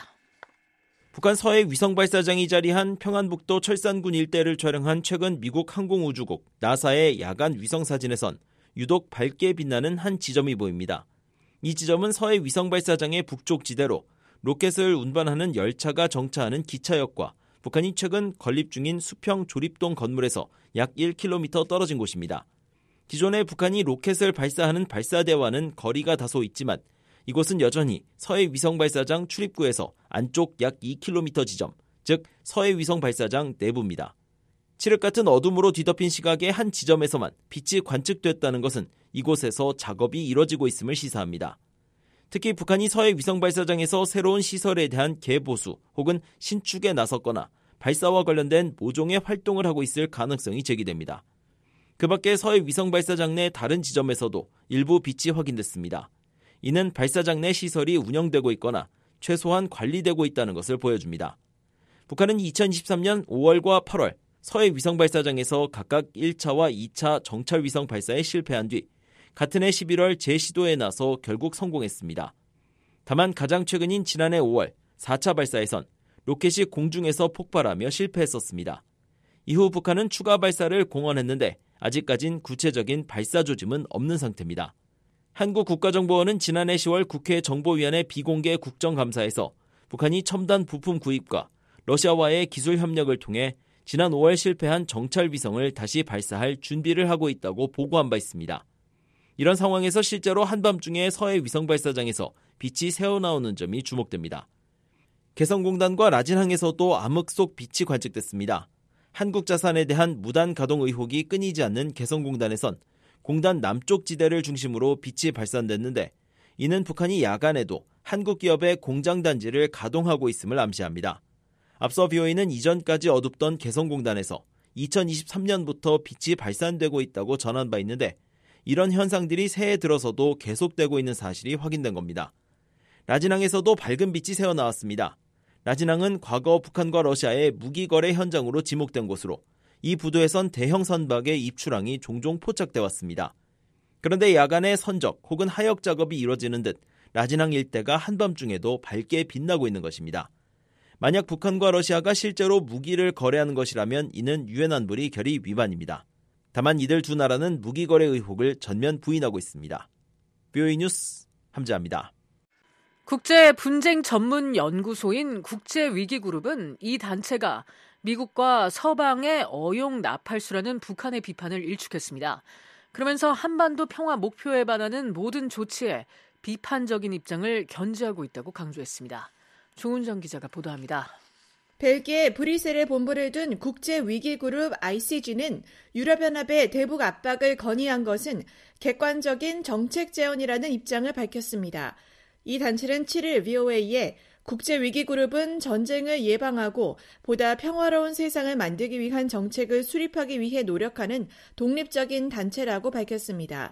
북한 서해 위성 발사장이 자리한 평안북도 철산군 일대를 촬영한 최근 미국 항공우주국 나사의 야간 위성 사진에선 유독 밝게 빛나는 한 지점이 보입니다. 이 지점은 서해 위성 발사장의 북쪽 지대로 로켓을 운반하는 열차가 정차하는 기차역과 북한이 최근 건립 중인 수평 조립동 건물에서 약 1km 떨어진 곳입니다. 기존에 북한이 로켓을 발사하는 발사대와는 거리가 다소 있지만 이곳은 여전히 서해 위성 발사장 출입구에서 안쪽 약 2km 지점, 즉 서해 위성 발사장 내부입니다. 칠흑 같은 어둠으로 뒤덮인 시각의 한 지점에서만 빛이 관측됐다는 것은 이곳에서 작업이 이뤄지고 있음을 시사합니다. 특히 북한이 서해 위성 발사장에서 새로운 시설에 대한 개보수 혹은 신축에 나섰거나 발사와 관련된 모종의 활동을 하고 있을 가능성이 제기됩니다. 그 밖에 서해 위성 발사장 내 다른 지점에서도 일부 빛이 확인됐습니다. 이는 발사장 내 시설이 운영되고 있거나 최소한 관리되고 있다는 것을 보여줍니다. 북한은 2023년 5월과 8월 서해 위성 발사장에서 각각 1차와 2차 정찰 위성 발사에 실패한 뒤 같은 해 11월 재시도에 나서 결국 성공했습니다. 다만 가장 최근인 지난해 5월 4차 발사에선 로켓이 공중에서 폭발하며 실패했었습니다. 이후 북한은 추가 발사를 공언했는데 아직까진 구체적인 발사 조짐은 없는 상태입니다. 한국국가정보원은 지난해 10월 국회 정보위원회 비공개 국정감사에서 북한이 첨단 부품 구입과 러시아와의 기술 협력을 통해 지난 5월 실패한 정찰 위성을 다시 발사할 준비를 하고 있다고 보고한 바 있습니다. 이런 상황에서 실제로 한밤중에 서해 위성 발사장에서 빛이 새어나오는 점이 주목됩니다. 개성공단과 라진항에서도 암흑 속 빛이 관측됐습니다. 한국자산에 대한 무단 가동 의혹이 끊이지 않는 개성공단에선 공단 남쪽 지대를 중심으로 빛이 발산됐는데 이는 북한이 야간에도 한국 기업의 공장 단지를 가동하고 있음을 암시합니다. 앞서 BOA는 이전까지 어둡던 개성공단에서 2023년부터 빛이 발산되고 있다고 전한 바 있는데 이런 현상들이 새해 들어서도 계속되고 있는 사실이 확인된 겁니다. 라진항에서도 밝은 빛이 새어나왔습니다. 라진항은 과거 북한과 러시아의 무기 거래 현장으로 지목된 곳으로 이 부두에선 대형 선박의 입출항이 종종 포착돼 왔습니다. 그런데 야간에 선적 혹은 하역 작업이 이루어지는 듯 라진항 일대가 한밤중에도 밝게 빛나고 있는 것입니다. 만약 북한과 러시아가 실제로 무기를 거래하는 것이라면 이는 유엔 안보리 결의 위반입니다. 다만 이들 두 나라는 무기 거래 의혹을 전면 부인하고 있습니다. BOA 뉴스 함재합니다. 국제 분쟁 전문 연구소인 국제위기그룹은 이 단체가 미국과 서방의 어용 나팔수라는 북한의 비판을 일축했습니다. 그러면서 한반도 평화 목표에 반하는 모든 조치에 비판적인 입장을 견지하고 있다고 강조했습니다. 조은정 기자가 보도합니다. 벨기에 브뤼셀에 본부를 둔 국제위기그룹 ICG는 유럽연합의 대북 압박을 건의한 것은 객관적인 정책 재현이라는 입장을 밝혔습니다. 이 단체는 7일 VOA에 국제위기그룹은 전쟁을 예방하고 보다 평화로운 세상을 만들기 위한 정책을 수립하기 위해 노력하는 독립적인 단체라고 밝혔습니다.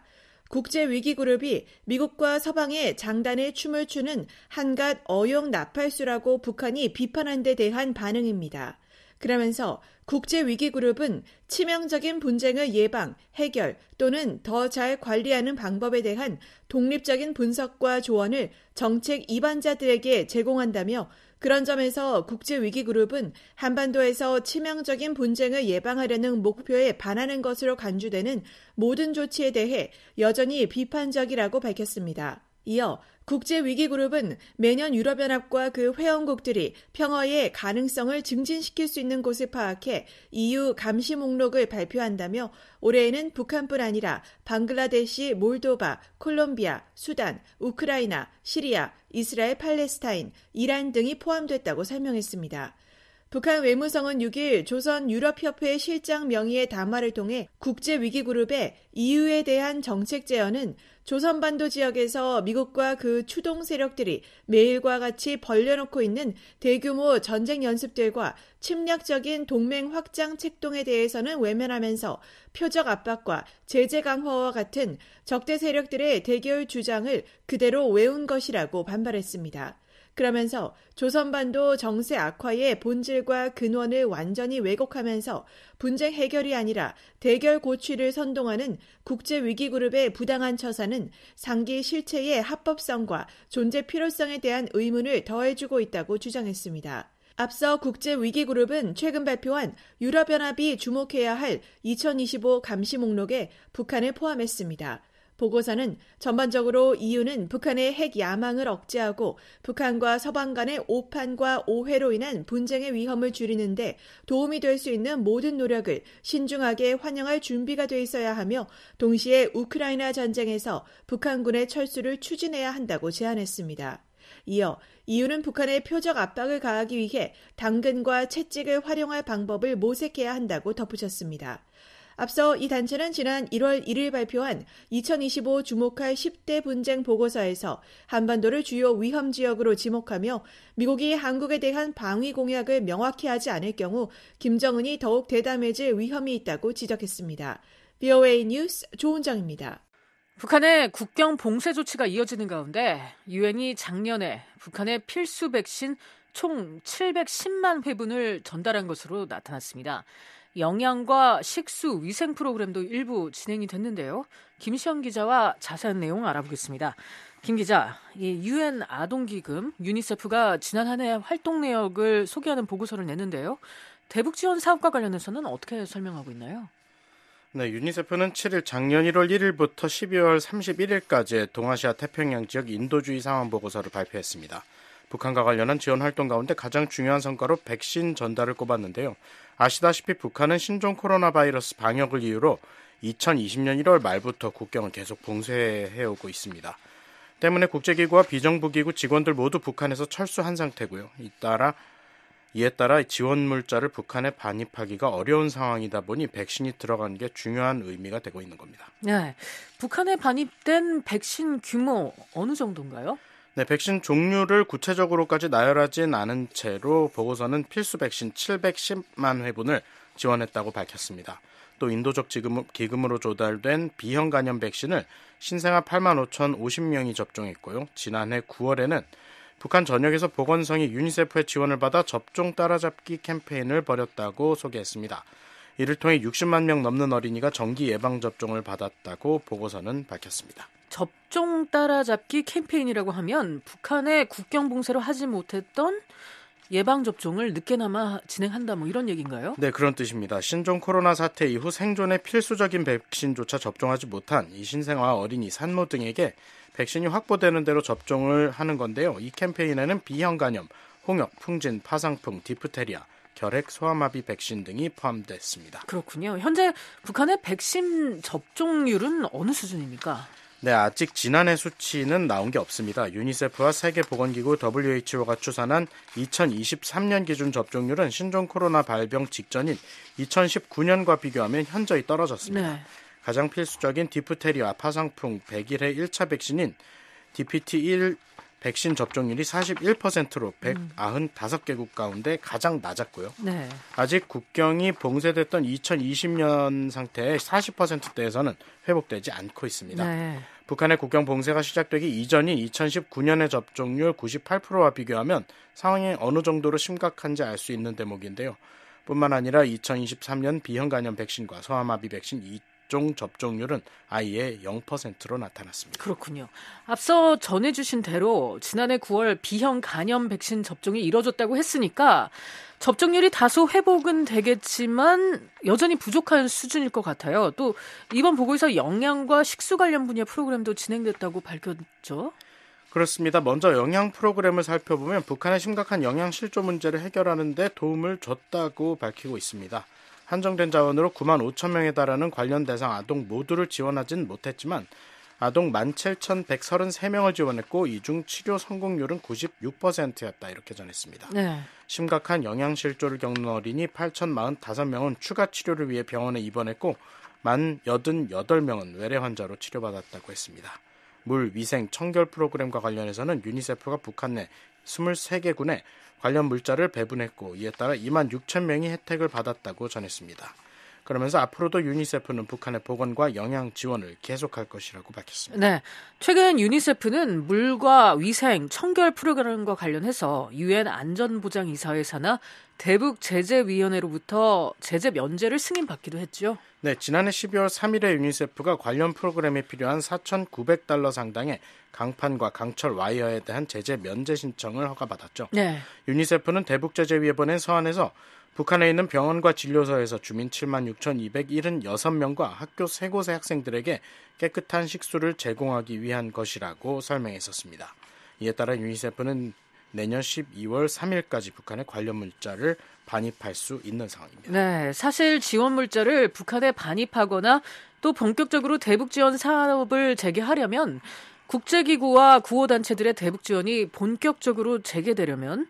국제위기그룹이 미국과 서방의 장단에 춤을 추는 한갓 어용 나팔수라고 북한이 비판한 데 대한 반응입니다. 그러면서 국제위기그룹은 치명적인 분쟁을 예방, 해결 또는 더 잘 관리하는 방법에 대한 독립적인 분석과 조언을 정책 입안자들에게 제공한다며 그런 점에서 국제위기그룹은 한반도에서 치명적인 분쟁을 예방하려는 목표에 반하는 것으로 간주되는 모든 조치에 대해 여전히 비판적이라고 밝혔습니다. 이어 국제위기그룹은 매년 유럽연합과 그 회원국들이 평화의 가능성을 증진시킬 수 있는 곳을 파악해 EU 감시 목록을 발표한다며 올해에는 북한뿐 아니라 방글라데시, 몰도바, 콜롬비아, 수단, 우크라이나, 시리아, 이스라엘, 팔레스타인, 이란 등이 포함됐다고 설명했습니다. 북한 외무성은 6일 조선유럽협회 실장 명의의 담화를 통해 국제위기그룹의 EU에 대한 정책 제언은 조선반도 지역에서 미국과 그 추동 세력들이 매일과 같이 벌려놓고 있는 대규모 전쟁 연습들과 침략적인 동맹 확장 책동에 대해서는 외면하면서 표적 압박과 제재 강화와 같은 적대 세력들의 대결 주장을 그대로 외운 것이라고 반발했습니다. 그러면서 조선반도 정세 악화의 본질과 근원을 완전히 왜곡하면서 분쟁 해결이 아니라 대결 고취를 선동하는 국제위기그룹의 부당한 처사는 상기 실체의 합법성과 존재 필요성에 대한 의문을 더해주고 있다고 주장했습니다. 앞서 국제위기그룹은 최근 발표한 유럽연합이 주목해야 할 2025 감시 목록에 북한을 포함했습니다. 보고서는 전반적으로 EU는 북한의 핵 야망을 억제하고 북한과 서방 간의 오판과 오해로 인한 분쟁의 위험을 줄이는 데 도움이 될 수 있는 모든 노력을 신중하게 환영할 준비가 돼 있어야 하며 동시에 우크라이나 전쟁에서 북한군의 철수를 추진해야 한다고 제안했습니다. 이어 EU는 북한의 표적 압박을 가하기 위해 당근과 채찍을 활용할 방법을 모색해야 한다고 덧붙였습니다. 앞서 이 단체는 지난 1월 1일 발표한 2025 주목할 10대 분쟁 보고서에서 한반도를 주요 위험 지역으로 지목하며 미국이 한국에 대한 방위 공약을 명확히 하지 않을 경우 김정은이 더욱 대담해질 위험이 있다고 지적했습니다. VOA 뉴스 조은정입니다. 북한의 국경 봉쇄 조치가 이어지는 가운데 유엔이 작년에 북한의 필수 백신 총 710만 회분을 전달한 것으로 나타났습니다. 영양과 식수 위생 프로그램도 일부 진행이 됐는데요. 김시영 기자와 자세한 내용 알아보겠습니다. 김 기자, 이 유엔 아동기금 유니세프가 지난 한 해 활동 내역을 소개하는 보고서를 냈는데요. 대북 지원 사업과 관련해서는 어떻게 설명하고 있나요? 네, 유니세프는 7일 작년 1월 1일부터 12월 31일까지 동아시아 태평양 지역 인도주의 상황 보고서를 발표했습니다. 북한과 관련한 지원 활동 가운데 가장 중요한 성과로 백신 전달을 꼽았는데요. 아시다시피 북한은 신종 코로나 바이러스 방역을 이유로 2020년 1월 말부터 국경을 계속 봉쇄해오고 있습니다. 때문에 국제기구와 비정부기구 직원들 모두 북한에서 철수한 상태고요. 이에 따라 지원 물자를 북한에 반입하기가 어려운 상황이다 보니 백신이 들어간 게 중요한 의미가 되고 있는 겁니다. 네, 북한에 반입된 백신 규모 어느 정도인가요? 네, 백신 종류를 구체적으로까지 나열하진 않은 채로 보고서는 필수 백신 710만 회분을 지원했다고 밝혔습니다. 또 인도적 기금으로 조달된 비형 간염 백신을 신생아 8만 5,050명이 접종했고요. 지난해 9월에는 북한 전역에서 보건성이 유니세프의 지원을 받아 접종 따라잡기 캠페인을 벌였다고 소개했습니다. 이를 통해 60만 명 넘는 어린이가 정기 예방접종을 받았다고 보고서는 밝혔습니다. 접종 따라잡기 캠페인이라고 하면 북한의 국경 봉쇄로 하지 못했던 예방접종을 늦게나마 진행한다 뭐 이런 얘기인가요? 네, 그런 뜻입니다. 신종 코로나 사태 이후 생존에 필수적인 백신조차 접종하지 못한 이 신생아와 어린이, 산모 등에게 백신이 확보되는 대로 접종을 하는 건데요. 이 캠페인에는 비형 간염, 홍역, 풍진, 파상풍, 디프테리아, 결핵, 소아마비 백신 등이 포함됐습니다. 그렇군요. 현재 북한의 백신 접종률은 어느 수준입니까? 네, 아직 지난해 수치는 나온 게 없습니다. 유니세프와 세계보건기구 WHO가 추산한 2023년 기준 접종률은 신종 코로나 발병 직전인 2019년과 비교하면 현저히 떨어졌습니다. 네. 가장 필수적인 디프테리아, 파상풍 100일의 1차 백신인 DPT1 백신 접종률이 41%로 195개국 가운데 가장 낮았고요. 네. 아직 국경이 봉쇄됐던 2020년 상태의 40%대에서는 회복되지 않고 있습니다. 네. 북한의 국경 봉쇄가 시작되기 이전인 2019년의 접종률 98%와 비교하면 상황이 어느 정도로 심각한지 알 수 있는 대목인데요. 뿐만 아니라 2023년 비형 간염 백신과 소아마비 백신 2종 접종률은 아예 0%로 나타났습니다. 그렇군요. 앞서 전해주신 대로 지난해 9월 비형 간염 백신 접종이 이뤄졌다고 했으니까 접종률이 다소 회복은 되겠지만 여전히 부족한 수준일 것 같아요. 또 이번 보고에서 영양과 식수 관련 분야 프로그램도 진행됐다고 밝혔죠. 그렇습니다. 먼저 영양 프로그램을 살펴보면 북한의 심각한 영양 실조 문제를 해결하는 데 도움을 줬다고 밝히고 있습니다. 한정된 자원으로 9만 5천 명에 달하는 관련 대상 아동 모두를 지원하진 못했지만 아동 17,133명을 지원했고 이 중 치료 성공률은 96%였다 이렇게 전했습니다. 네. 심각한 영양실조를 겪는 어린이 8,045명은 추가 치료를 위해 병원에 입원했고 1,088명은 외래 환자로 치료받았다고 했습니다. 물, 위생, 청결 프로그램과 관련해서는 유니세프가 북한 내 23개군에 관련 물자를 배분했고 이에 따라 2만 6천 명이 혜택을 받았다고 전했습니다. 그러면서 앞으로도 유니세프는 북한의 보건과 영양 지원을 계속할 것이라고 밝혔습니다. 네, 최근 유니세프는 물과 위생, 청결 프로그램과 관련해서 유엔 안전보장이사회 산하 대북제재위원회로부터 제재 면제를 승인받기도 했죠. 네, 지난해 12월 3일에 유니세프가 관련 프로그램에 필요한 4,900달러 상당의 강판과 강철 와이어에 대한 제재 면제 신청을 허가받았죠. 네. 유니세프는 대북제재위원회 서한에서 북한에 있는 병원과 진료소에서 주민 76,276명과 학교 3곳의 학생들에게 깨끗한 식수를 제공하기 위한 것이라고 설명했었습니다. 이에 따라 유니세프는 내년 12월 3일까지 북한에 관련 물자를 반입할 수 있는 상황입니다. 네, 사실 지원 물자를 북한에 반입하거나 또 본격적으로 대북 지원 사업을 재개하려면 국제기구와 구호단체들의 대북 지원이 본격적으로 재개되려면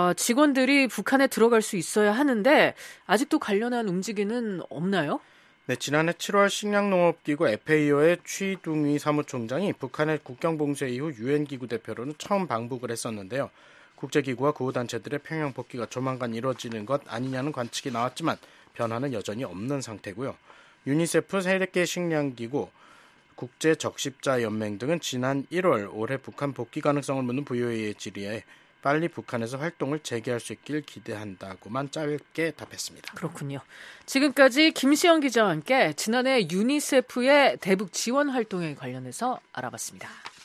직원들이 북한에 들어갈 수 있어야 하는데 아직도 관련한 움직임은 없나요? 네, 지난해 7월 식량농업기구 FAO의 취둥위 사무총장이 북한의 국경봉쇄 이후 유엔기구 대표로는 처음 방북을 했었는데요. 국제기구와 구호단체들의 평양 복귀가 조만간 이루어지는 것 아니냐는 관측이 나왔지만 변화는 여전히 없는 상태고요. 유니세프 세계 식량기구, 국제적십자연맹 등은 지난 1월 올해 북한 복귀 가능성을 묻는 부여의 질의에 빨리 북한에서 활동을 재개할 수 있길 기대한다고만 짧게 답했습니다. 그렇군요. 지금까지 김시영 기자와 함께 지난해 유니세프의 대북 지원 활동에 관련해서 알아봤습니다.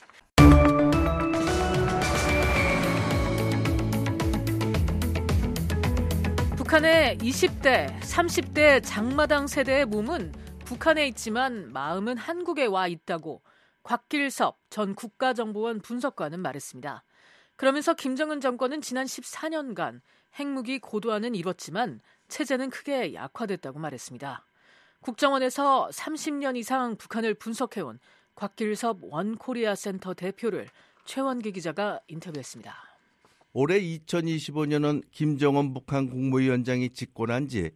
북한의 20대, 30대 장마당 세대의 몸은 북한에 있지만 마음은 한국에 와 있다고 곽길섭 전 국가정보원 분석관은 말했습니다. 그러면서 김정은 정권은 지난 14년간 핵무기 고도화는 이뤘지만 체제는 크게 약화됐다고 말했습니다. 국정원에서 30년 이상 북한을 분석해온 곽길섭 원코리아 센터 대표를 최원기 기자가 인터뷰했습니다. 올해 2025년은 김정은 북한 국무위원장이 집권한 지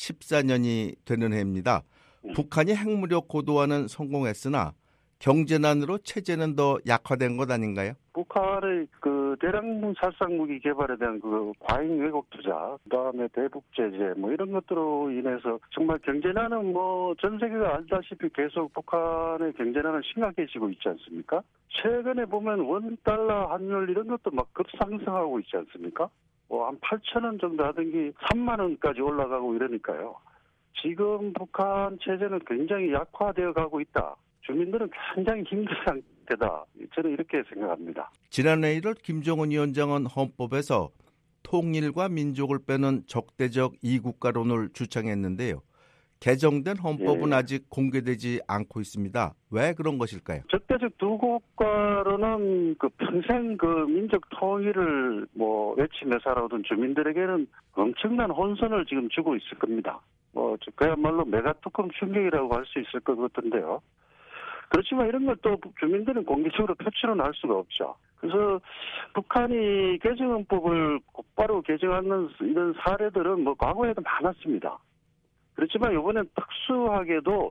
14년이 되는 해입니다. 북한이 핵무력 고도화는 성공했으나 경제난으로 체제는 더 약화된 것 아닌가요? 북한의 대량분 살상무기 개발에 대한 과잉 왜곡 투자, 그다음에 대북 제재 이런 것들로 인해서 정말 경제난은 전 세계가 알다시피 계속 북한의 경제난은 심각해지고 있지 않습니까? 최근에 보면 원달러 환율 이런 것도 막 급상승하고 있지 않습니까? 한 8,000원 정도 하던 게 3만 원까지 올라가고 이러니까요. 지금 북한 체제는 굉장히 약화되어 가고 있다. 주민들은 굉장히 힘든 상태다. 저는 이렇게 생각합니다. 지난해 1월 김정은 위원장은 헌법에서 통일과 민족을 빼는 적대적 이국가론을 주창했는데요. 개정된 헌법은 아직 공개되지 않고 있습니다. 왜 그런 것일까요? 적대적 두 국가로는 평생 민족 통일을 외치며 살아오던 주민들에게는 엄청난 혼선을 지금 주고 있을 겁니다. 그야말로 메가투컴 충격이라고 할 수 있을 것 같은데요. 그렇지만 이런 걸 또 주민들은 공개적으로 표출은 할 수가 없죠. 그래서 북한이 개정헌법을 곧바로 개정하는 이런 사례들은 과거에도 많았습니다. 그렇지만 이번엔 특수하게도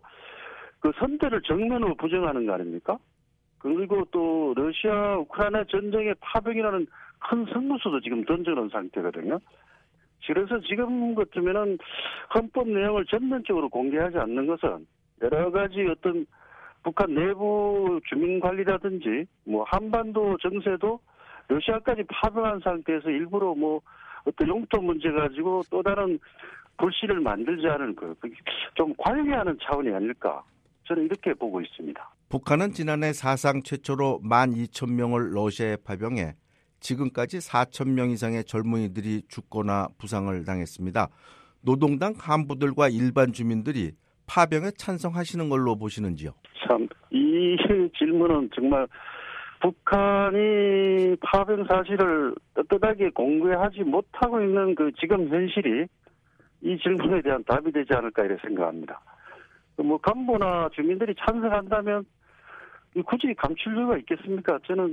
선대를 정면으로 부정하는 거 아닙니까? 그리고 또 러시아 우크라이나 전쟁의 파병이라는 큰 승부수도 지금 던져놓은 상태거든요. 그래서 지금 같으면은 헌법 내용을 전면적으로 공개하지 않는 것은 여러 가지 어떤 북한 내부 주민관리라든지 한반도 정세도 러시아까지 파병한 상태에서 일부러 어떤 용토 문제 가지고 또 다른 불씨를 만들지 않을 좀 관리하는 차원이 아닐까 저는 이렇게 보고 있습니다. 북한은 지난해 사상 최초로 12,000명을 러시아에 파병해 지금까지 4,000명 이상의 젊은이들이 죽거나 부상을 당했습니다. 노동당 간부들과 일반 주민들이 파병에 찬성하시는 걸로 보시는지요? 참, 이 질문은 정말 북한이 파병 사실을 떳떳하게 공개하지 못하고 있는 지금 현실이 이 질문에 대한 답이 되지 않을까 이렇게 생각합니다. 간부나 주민들이 찬성한다면 굳이 감출 이유가 있겠습니까? 저는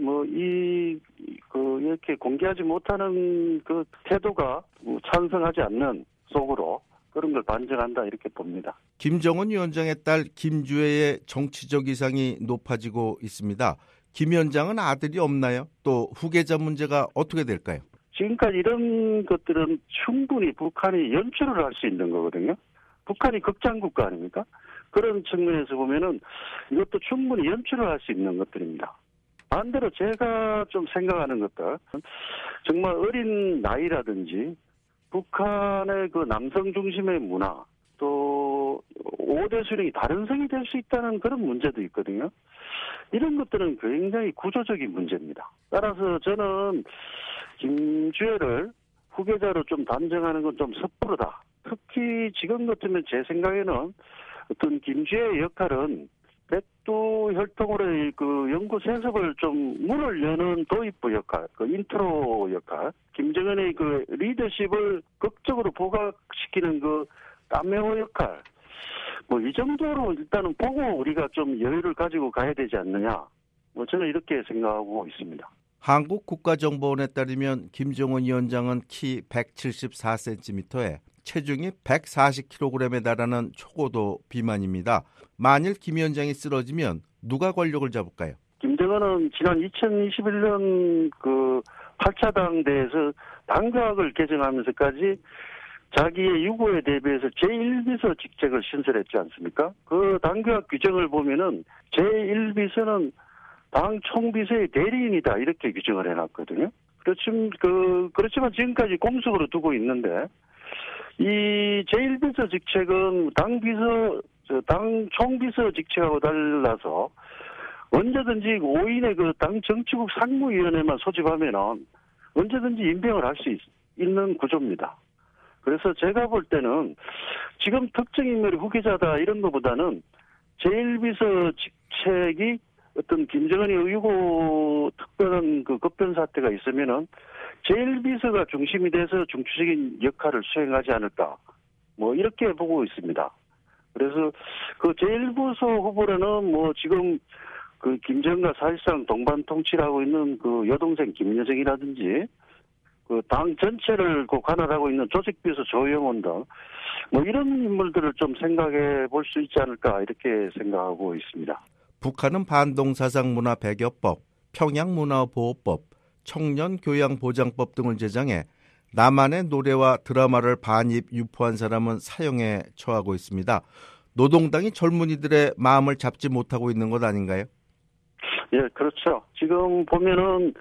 이렇게 공개하지 못하는 태도가 찬성하지 않는 속으로 그런 걸 반증한다 이렇게 봅니다. 김정은 위원장의 딸 김주애의 정치적 위상이 높아지고 있습니다. 김 위원장은 아들이 없나요? 또 후계자 문제가 어떻게 될까요? 지금까지 이런 것들은 충분히 북한이 연출을 할 수 있는 거거든요. 북한이 극장국가 아닙니까? 그런 측면에서 보면은 이것도 충분히 연출을 할 수 있는 것들입니다. 반대로 제가 좀 생각하는 것들, 정말 어린 나이라든지 북한의 남성 중심의 문화, 또 5대 수령이 다른 성이 될 수 있다는 그런 문제도 있거든요. 이런 것들은 굉장히 구조적인 문제입니다. 따라서 저는 김주애를 후계자로 좀 단정하는 건 좀 섣부르다. 특히 지금 같으면 제 생각에는 어떤 김주애의 역할은 백두 혈통으로의 연구 세습을 좀 문을 여는 도입부 역할, 인트로 역할, 김정은의 리더십을 극적으로 부각시키는 까메오 역할, 이 정도로 일단은 보고 우리가 좀 여유를 가지고 가야 되지 않느냐, 저는 이렇게 생각하고 있습니다. 한국 국가정보원에 따르면 김정은 위원장은 키 174cm에 체중이 140kg에 달하는 초고도 비만입니다. 만일 김 위원장이 쓰러지면 누가 권력을 잡을까요? 김정은은 지난 2021년 그 8차 당대에서 당규학을 개정하면서까지 자기의 유고에 대비해서 제1비서 직책을 신설했지 않습니까? 그 당규학 규정을 보면은 제1비서는 당 총비서의 대리인이다 이렇게 규정을 해놨거든요. 그렇지만 지금까지 공석으로 두고 있는데 이 제1비서 직책은 당 총비서 직책하고 달라서 언제든지 5인의 그 당 정치국 상무위원회만 소집하면은 언제든지 임명을 할 수 있는 구조입니다. 그래서 제가 볼 때는 지금 특정 인물이 후계자다 이런 것보다는 제1비서 직책이 어떤 김정은이 의혹 특별한 그 급변 사태가 있으면은 제1비서가 중심이 돼서 중추적인 역할을 수행하지 않을까 뭐 이렇게 보고 있습니다. 그래서 그 제1비서 후보로는 뭐 지금 그 김정은과 사실상 동반 통치를 하고 있는 그 여동생 김여정이라든지 그 당 전체를 관할하고 있는 조직비서 조영원 등 뭐 이런 인물들을 좀 생각해 볼 수 있지 않을까 이렇게 생각하고 있습니다. 북한은 반동사상문화 배교법, 평양문화보호법, 청년교양보장법 등을 제정해 남한의 노래와 드라마를 반입 유포한 사람은 사형에 처하고 있습니다. 노동당이 젊은이들의 마음을 잡지 못하고 있는 것 아닌가요? 예, 그렇죠. 지금 보면은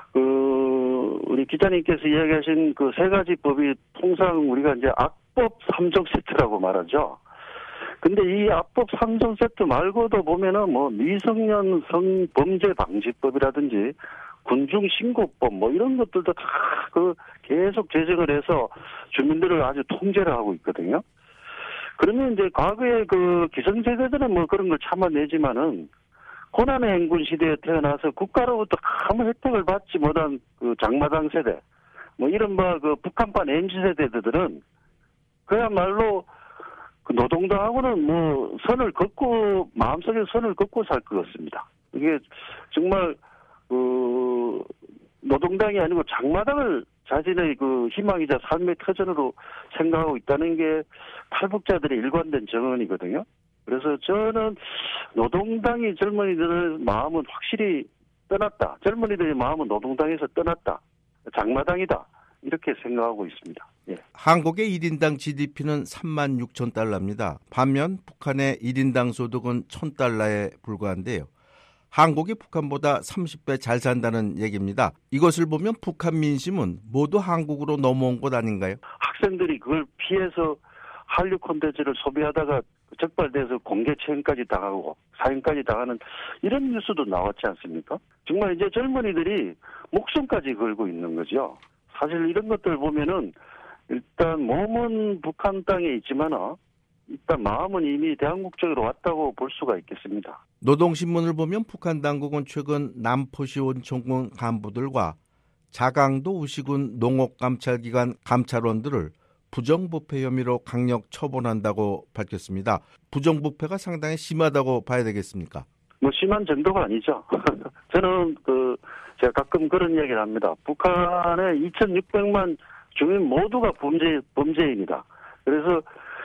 우리 기자님께서 이야기하신 그 세 가지 법이 통상 우리가 이제 악법 3종 세트라고 말하죠. 근데 이 악법 3종 세트 말고도 보면은 뭐 미성년 성범죄 방지법이라든지 군중신고법 뭐 이런 것들도 다 그 계속 제정을 해서 주민들을 아주 통제를 하고 있거든요. 그러면 이제 과거에 그 기성세대들은 뭐 그런 걸 참아내지만은 고난의 행군 시대에 태어나서 국가로부터 아무 혜택을 받지 못한 그 장마당 세대, 뭐 이른바 그 북한판 MZ 세대들은 그야말로 그 노동당하고는 뭐 선을 긋고 마음속에 선을 긋고 살 것 같습니다. 이게 정말 그 노동당이 아니고 장마당을 자신의 그 희망이자 삶의 터전으로 생각하고 있다는 게 탈북자들의 일관된 정언이거든요. 그래서 저는 노동당이 젊은이들의 마음은 확실히 떠났다. 젊은이들의 마음은 노동당에서 떠났다. 장마당이다. 이렇게 생각하고 있습니다. 예. 한국의 1인당 GDP는 3만 6천 달러입니다. 반면 북한의 1인당 소득은 1,000달러에 불과한데요. 한국이 북한보다 30배 잘 산다는 얘기입니다. 이것을 보면 북한 민심은 모두 한국으로 넘어온 것 아닌가요? 학생들이 그걸 피해서 한류 콘텐츠를 소비하다가 적발돼서 공개체행까지 당하고 사형까지 당하는 이런 뉴스도 나왔지 않습니까? 정말 이제 젊은이들이 목숨까지 걸고 있는 거죠. 사실 이런 것들 보면은 일단 몸은 북한 땅에 있지만 일단 마음은 이미 대한국 쪽으로 왔다고 볼 수가 있겠습니다. 노동신문을 보면 북한 당국은 최근 남포시 온천군 간부들과 자강도 우시군 농업감찰기관 감찰원들을 부정부패 혐의로 강력 처벌한다고 밝혔습니다. 부정부패가 상당히 심하다고 봐야 되겠습니까? 뭐 심한 정도가 아니죠. 저는 제가 가끔 그런 이야기를 합니다. 북한의 2,600만 주민 모두가 범죄인이다. 그래서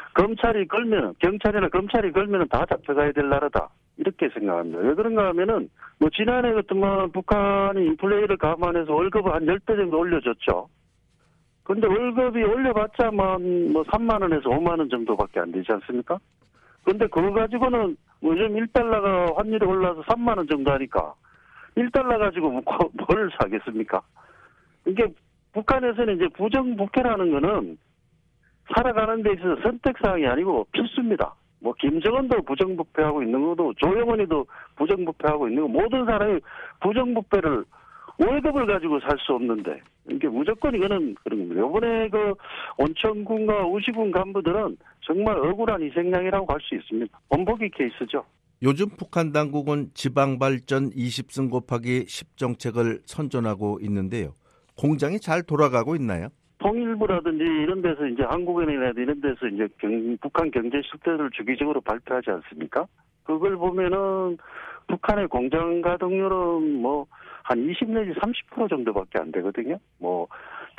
경찰이나 검찰이 걸면은 다 잡혀가야 될 나라다. 이렇게 생각합니다. 왜 그런가 하면은 뭐 지난해 같으면 북한이 인플레이를 감안해서 월급을 한 10배 정도 올려줬죠. 근데 월급이 올려봤자만 뭐 3만 원에서 5만 원 정도밖에 안 되지 않습니까? 근데 그거 가지고는 뭐 요즘 1달러가 환율이 올라서 3만 원 정도 하니까 1달러 가지고 뭘 사겠습니까? 이게 북한에서는 이제 부정부패라는 거는 살아가는 데 있어서 선택사항이 아니고 필수입니다. 뭐 김정은도 부정부패하고 있는 것도 조영원이도 부정부패하고 있는 거 모든 사람이 부정부패를 월급을 가지고 살 수 없는데 이게 무조건 이거는 그런 겁니다. 이번에 그 온천군과 우시군 간부들은 정말 억울한 희생양이라고 할 수 있습니다. 본보기 케이스죠. 요즘 북한 당국은 지방발전 20승 곱하기 10 정책을 선전하고 있는데요. 공장이 잘 돌아가고 있나요? 통일부라든지 이런 데서 이제 한국은행이라든지 이런 데서 이제 북한 경제 실태를 주기적으로 발표하지 않습니까? 그걸 보면은 북한의 공장 가동률은 뭐 한 20 내지 30% 정도밖에 안 되거든요. 뭐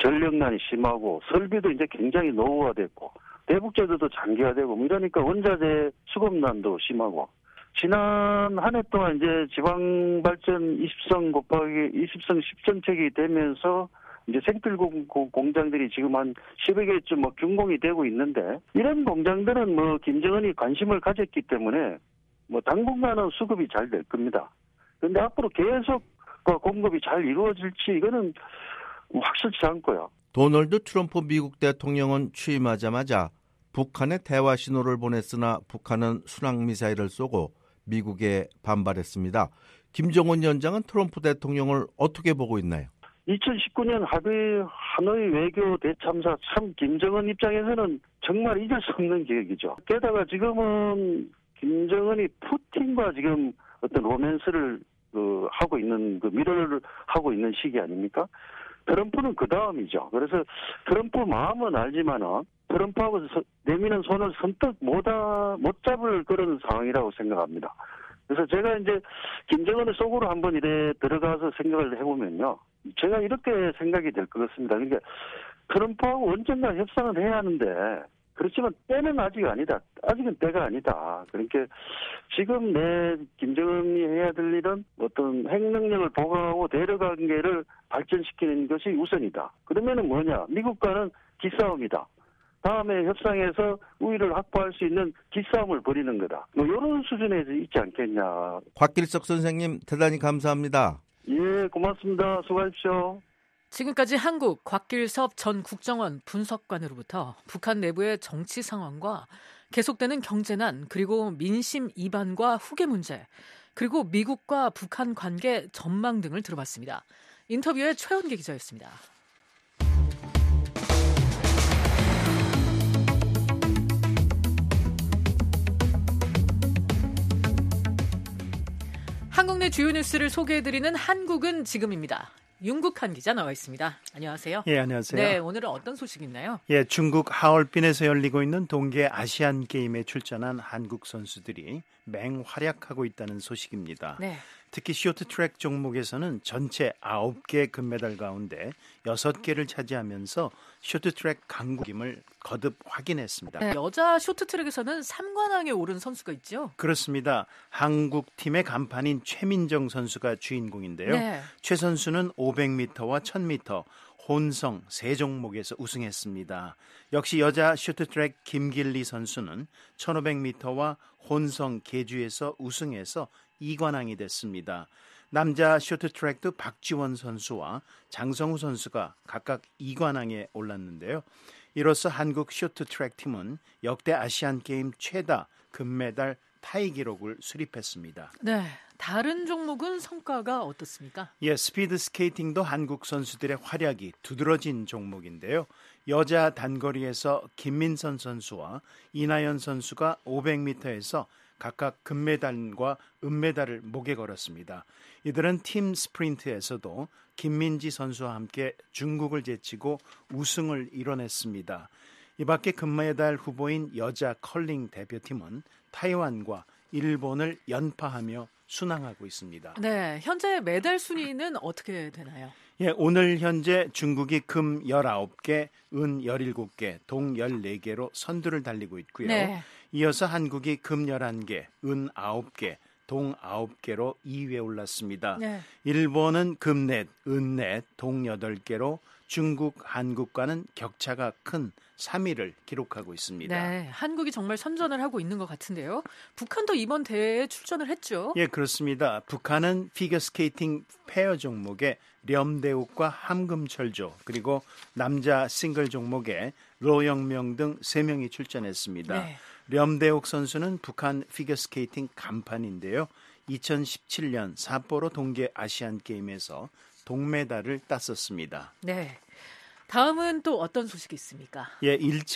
전력난이 심하고 설비도 이제 굉장히 노후화됐고 대북제도도 장기화되고 이러니까 원자재 수급난도 심하고 지난 한 해 동안 이제 지방발전 20성 곱하기 20성 10정책이 되면서 이제 생필 공장들이 지금 한 10여 개쯤 뭐 준공이 되고 있는데 이런 공장들은 뭐 김정은이 관심을 가졌기 때문에 뭐 당분간은 수급이 잘 될 겁니다. 그런데 앞으로 계속 공급이 잘 이루어질지 이거는 확실치 않고요. 도널드 트럼프 미국 대통령은 취임하자마자 북한에 대화 신호를 보냈으나 북한은 순항미사일을 쏘고 미국에 반발했습니다. 김정은 위원장은 트럼프 대통령을 어떻게 보고 있나요? 2019년 하노이 외교 대참사 참 김정은 입장에서는 정말 잊을 수 없는 기억이죠. 게다가 지금은 김정은이 푸틴과 지금 어떤 로맨스를 하고 있는 미러를 하고 있는 시기 아닙니까? 트럼프는 그 다음이죠. 그래서 트럼프 마음은 알지만은 트럼프하고 내미는 손을 선뜻 못 잡을 그런 상황이라고 생각합니다. 그래서 제가 이제 김정은의 속으로 한번 이래 들어가서 생각을 해보면요. 제가 이렇게 생각이 될 것 같습니다. 그러니까 트럼프하고 언젠가 협상을 해야 하는데 그렇지만 때는 아직 아니다. 아직은 때가 아니다. 그러니까 지금 내 김정은이 해야 될 일은 어떤 핵능력을 보강하고 대러 관계를 발전시키는 것이 우선이다. 그러면은 뭐냐? 미국과는 기싸움이다. 다음에 협상에서 우위를 확보할 수 있는 기싸움을 벌이는 거다. 뭐 이런 수준에 있지 않겠냐. 곽길석 선생님 대단히 감사합니다. 예, 고맙습니다. 수고하십시오. 지금까지 한국 곽길섭 전 국정원 분석관으로부터 북한 내부의 정치 상황과 계속되는 경제난 그리고 민심 이반과 후계 문제 그리고 미국과 북한 관계 전망 등을 들어봤습니다. 인터뷰의 최원기 기자였습니다. 한국 내 주요 뉴스를 소개해드리는 한국은 지금입니다. 윤국한 기자 나와 있습니다. 안녕하세요. 예, 안녕하세요. 네, 오늘은 어떤 소식이 있나요? 예, 중국 하얼빈에서 열리고 있는 동계 아시안 게임에 출전한 한국 선수들이 맹활약하고 있다는 소식입니다. 네. 특히 쇼트트랙 종목에서는 전체 9개 금메달 가운데 6개를 차지하면서 쇼트트랙 강국임을 거듭 확인했습니다. 네, 여자 쇼트트랙에서는 3관왕에 오른 선수가 있죠? 그렇습니다. 한국 팀의 간판인 최민정 선수가 주인공인데요. 네. 최 선수는 500m와 1000m 혼성 세 종목에서 우승했습니다. 역시 여자 쇼트트랙 김길리 선수는 1500m와 혼성 계주에서 우승해서 2관왕이 됐습니다. 남자 쇼트트랙도 박지원 선수와 장성우 선수가 각각 2관왕에 올랐는데요. 이로써 한국 쇼트트랙 팀은 역대 아시안게임 최다 금메달 타이 기록을 수립했습니다. 네, 다른 종목은 성과가 어떻습니까? 예, 스피드 스케이팅도 한국 선수들의 활약이 두드러진 종목인데요. 여자 단거리에서 김민선 선수와 이나연 선수가 500m에서 각각 금메달과 은메달을 목에 걸었습니다. 이들은 팀 스프린트에서도 김민지 선수와 함께 중국을 제치고 우승을 이뤄냈습니다. 이 밖에 금메달 후보인 여자 컬링 대표팀은 타이완과 일본을 연파하며 순항하고 있습니다. 네, 현재 메달 순위는 어떻게 되나요? 예, 오늘 현재 중국이 금 19개, 은 17개, 동 14개로 선두를 달리고 있고요. 네. 이어서 한국이 금 11개, 은 9개, 동 9개로 2위에 올랐습니다. 네. 일본은 금 넷, 은 넷, 동 8개로 중국, 한국과는 격차가 큰 3위를 기록하고 있습니다. 네, 한국이 정말 선전을 하고 있는 것 같은데요. 북한도 이번 대회에 출전을 했죠. 예, 그렇습니다. 북한은 피겨스케이팅 페어 종목에 렴대욱과 함금철조 그리고 남자 싱글 종목에 로영명 등 3명이 출전했습니다. 네. 렴대욱 선수는 북한 피겨스케이팅 간판인데요. 2017년 삿포로 동계 아시안게임에서 동메달을 땄었습니다. 네. 다음은 또 어떤 소식이 있습니까? 예,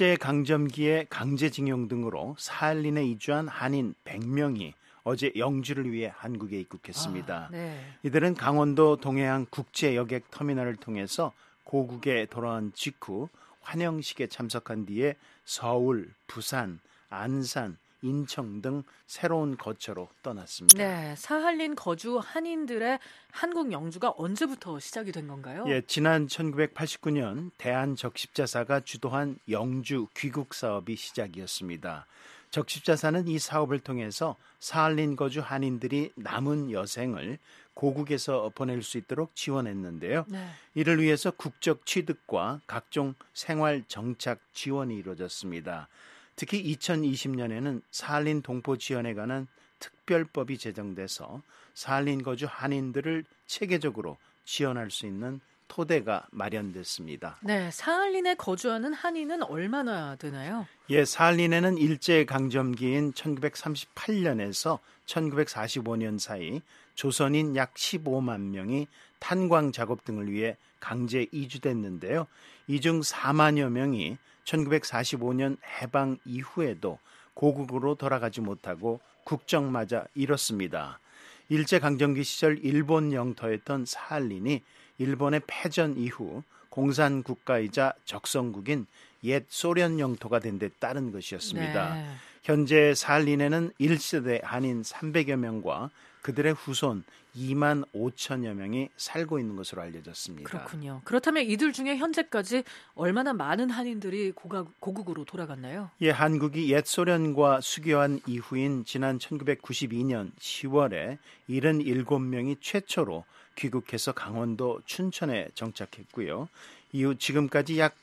일제강점기에 강제징용 등으로 사할린에 이주한 한인 100명이 어제 영주를 위해 한국에 입국했습니다. 네. 이들은 강원도 동해안 국제여객 터미널을 통해서 고국에 돌아온 직후 환영식에 참석한 뒤에 서울, 부산, 안산, 인천 등 새로운 거처로 떠났습니다. 네, 사할린 거주 한인들의 한국 영주가 언제부터 시작이 된 건가요? 예, 지난 1989년 대한적십자사가 주도한 영주 귀국 사업이 시작이었습니다. 적십자사는 이 사업을 통해서 사할린 거주 한인들이 남은 여생을 고국에서 보낼 수 있도록 지원했는데요. 네. 이를 위해서 국적 취득과 각종 생활 정착 지원이 이루어졌습니다. 특히 2020년에는 사할린 동포 지원에 관한 특별법이 제정돼서 사할린 거주 한인들을 체계적으로 지원할 수 있는 토대가 마련됐습니다. 네, 사할린에 거주하는 한인은 얼마나 되나요? 예, 사할린에는 일제강점기인 1938년에서 1945년 사이 조선인 약 15만 명이 탄광 작업 등을 위해 강제 이주됐는데요. 이 중 4만여 명이 1945년 해방 이후에도 고국으로 돌아가지 못하고 국적마저 잃었습니다. 일제강점기 시절 일본 영토였던 사할린이 일본의 패전 이후 공산국가이자 적성국인 옛 소련 영토가 된 데 따른 것이었습니다. 네. 현재 사할린에는 1세대 한인 300여 명과 그들의 후손 2만 5천여 명이 살고 있는 것으로 알려졌습니다. 그렇군요. 그렇다면 이들 중에 현재까지 얼마나 많은 한인들이 고국으로 돌아갔나요? 예, 한국이 옛 소련과 수교한 이후인 지난 1992년 10월에 77명이 최초로 귀국해서 강원도 춘천에 정착했고요. 이후 지금까지 약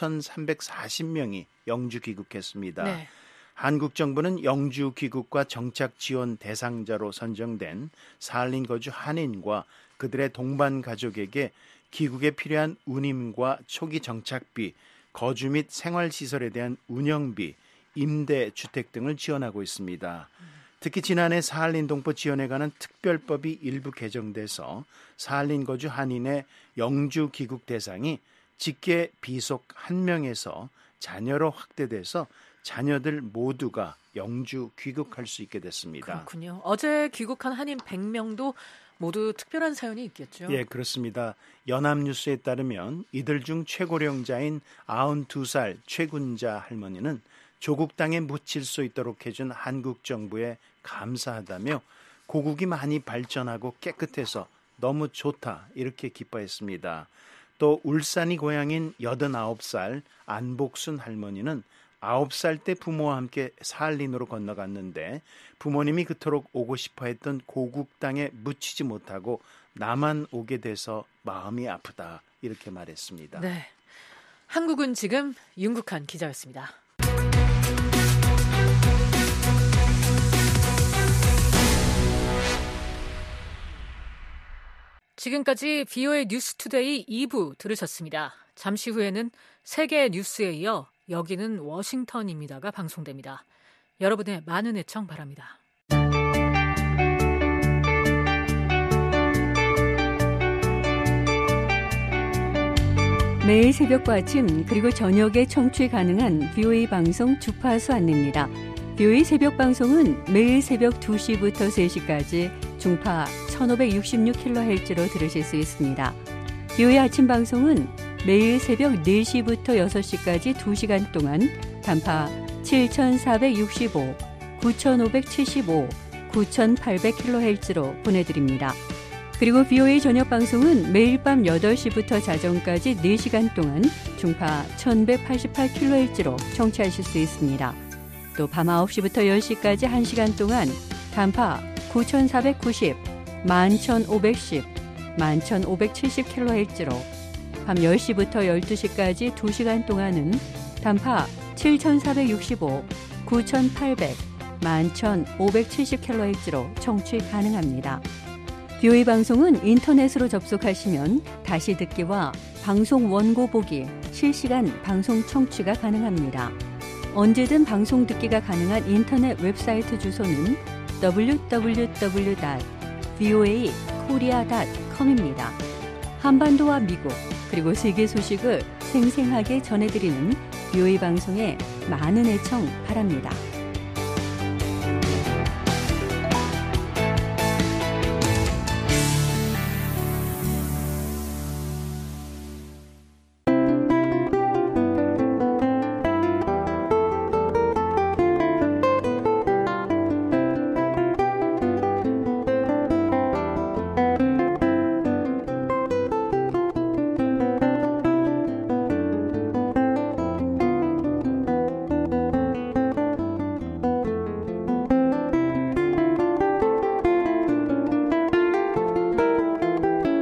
5,340명이 영주 귀국했습니다. 네. 한국 정부는 영주 귀국과 정착 지원 대상자로 선정된 사할린 거주 한인과 그들의 동반 가족에게 귀국에 필요한 운임과 초기 정착비, 거주 및 생활시설에 대한 운영비, 임대 주택 등을 지원하고 있습니다. 특히 지난해 사할린 동포 지원에 관한 특별법이 일부 개정돼서 사할린 거주 한인의 영주 귀국 대상이 직계 비속 1명에서 자녀로 확대돼서 자녀들 모두가 영주 귀국할 수 있게 됐습니다. 그렇군요. 어제 귀국한 한인 100명도 모두 특별한 사연이 있겠죠? 예, 그렇습니다. 연합뉴스에 따르면 이들 중 최고령자인 92살 최군자 할머니는 조국 땅에 묻힐 수 있도록 해준 한국 정부에 감사하다며 고국이 많이 발전하고 깨끗해서 너무 좋다 이렇게 기뻐했습니다. 또 울산이 고향인 89살 안복순 할머니는 9살 때 부모와 함께 사할린으로 건너갔는데 부모님이 그토록 오고 싶어 했던 고국 땅에 묻히지 못하고 나만 오게 돼서 마음이 아프다 이렇게 말했습니다. 네, 한국은 지금 윤국한 기자였습니다. 지금까지 VOA 뉴스투데이 2부 들으셨습니다. 잠시 후에는 세계 뉴스에 이어 여기는 워싱턴입니다가 방송됩니다. 여러분의 많은 애청 바랍니다. 매일 새벽과 아침 그리고 저녁에 청취 가능한 VOA 방송 주파수 안내입니다. VOA 새벽 방송은 매일 새벽 2시부터 3시까지 중파 1566kHz로 들으실 수 있습니다. VOA 아침 방송은 매일 새벽 4시부터 6시까지 2시간 동안 단파 7465, 9575, 9800kHz로 보내드립니다. 그리고 VOA 저녁 방송은 매일 밤 8시부터 자정까지 4시간 동안 중파 1188kHz로 청취하실 수 있습니다. 또 밤 9시부터 10시까지 1시간 동안 단파 9490, 11510, 11570kHz로 밤 10시부터 12시까지 2시간 동안은 단파 7465, 9800, 11570kHz로 청취 가능합니다. VOA 방송은 인터넷으로 접속하시면 다시 듣기와 방송 원고 보기, 실시간 방송 청취가 가능합니다. 언제든 방송 듣기가 가능한 인터넷 웹사이트 주소는 www.voakorea.com입니다. 한반도와 미국 그리고 세계 소식을 생생하게 전해드리는 VOA 방송에 많은 애청 바랍니다.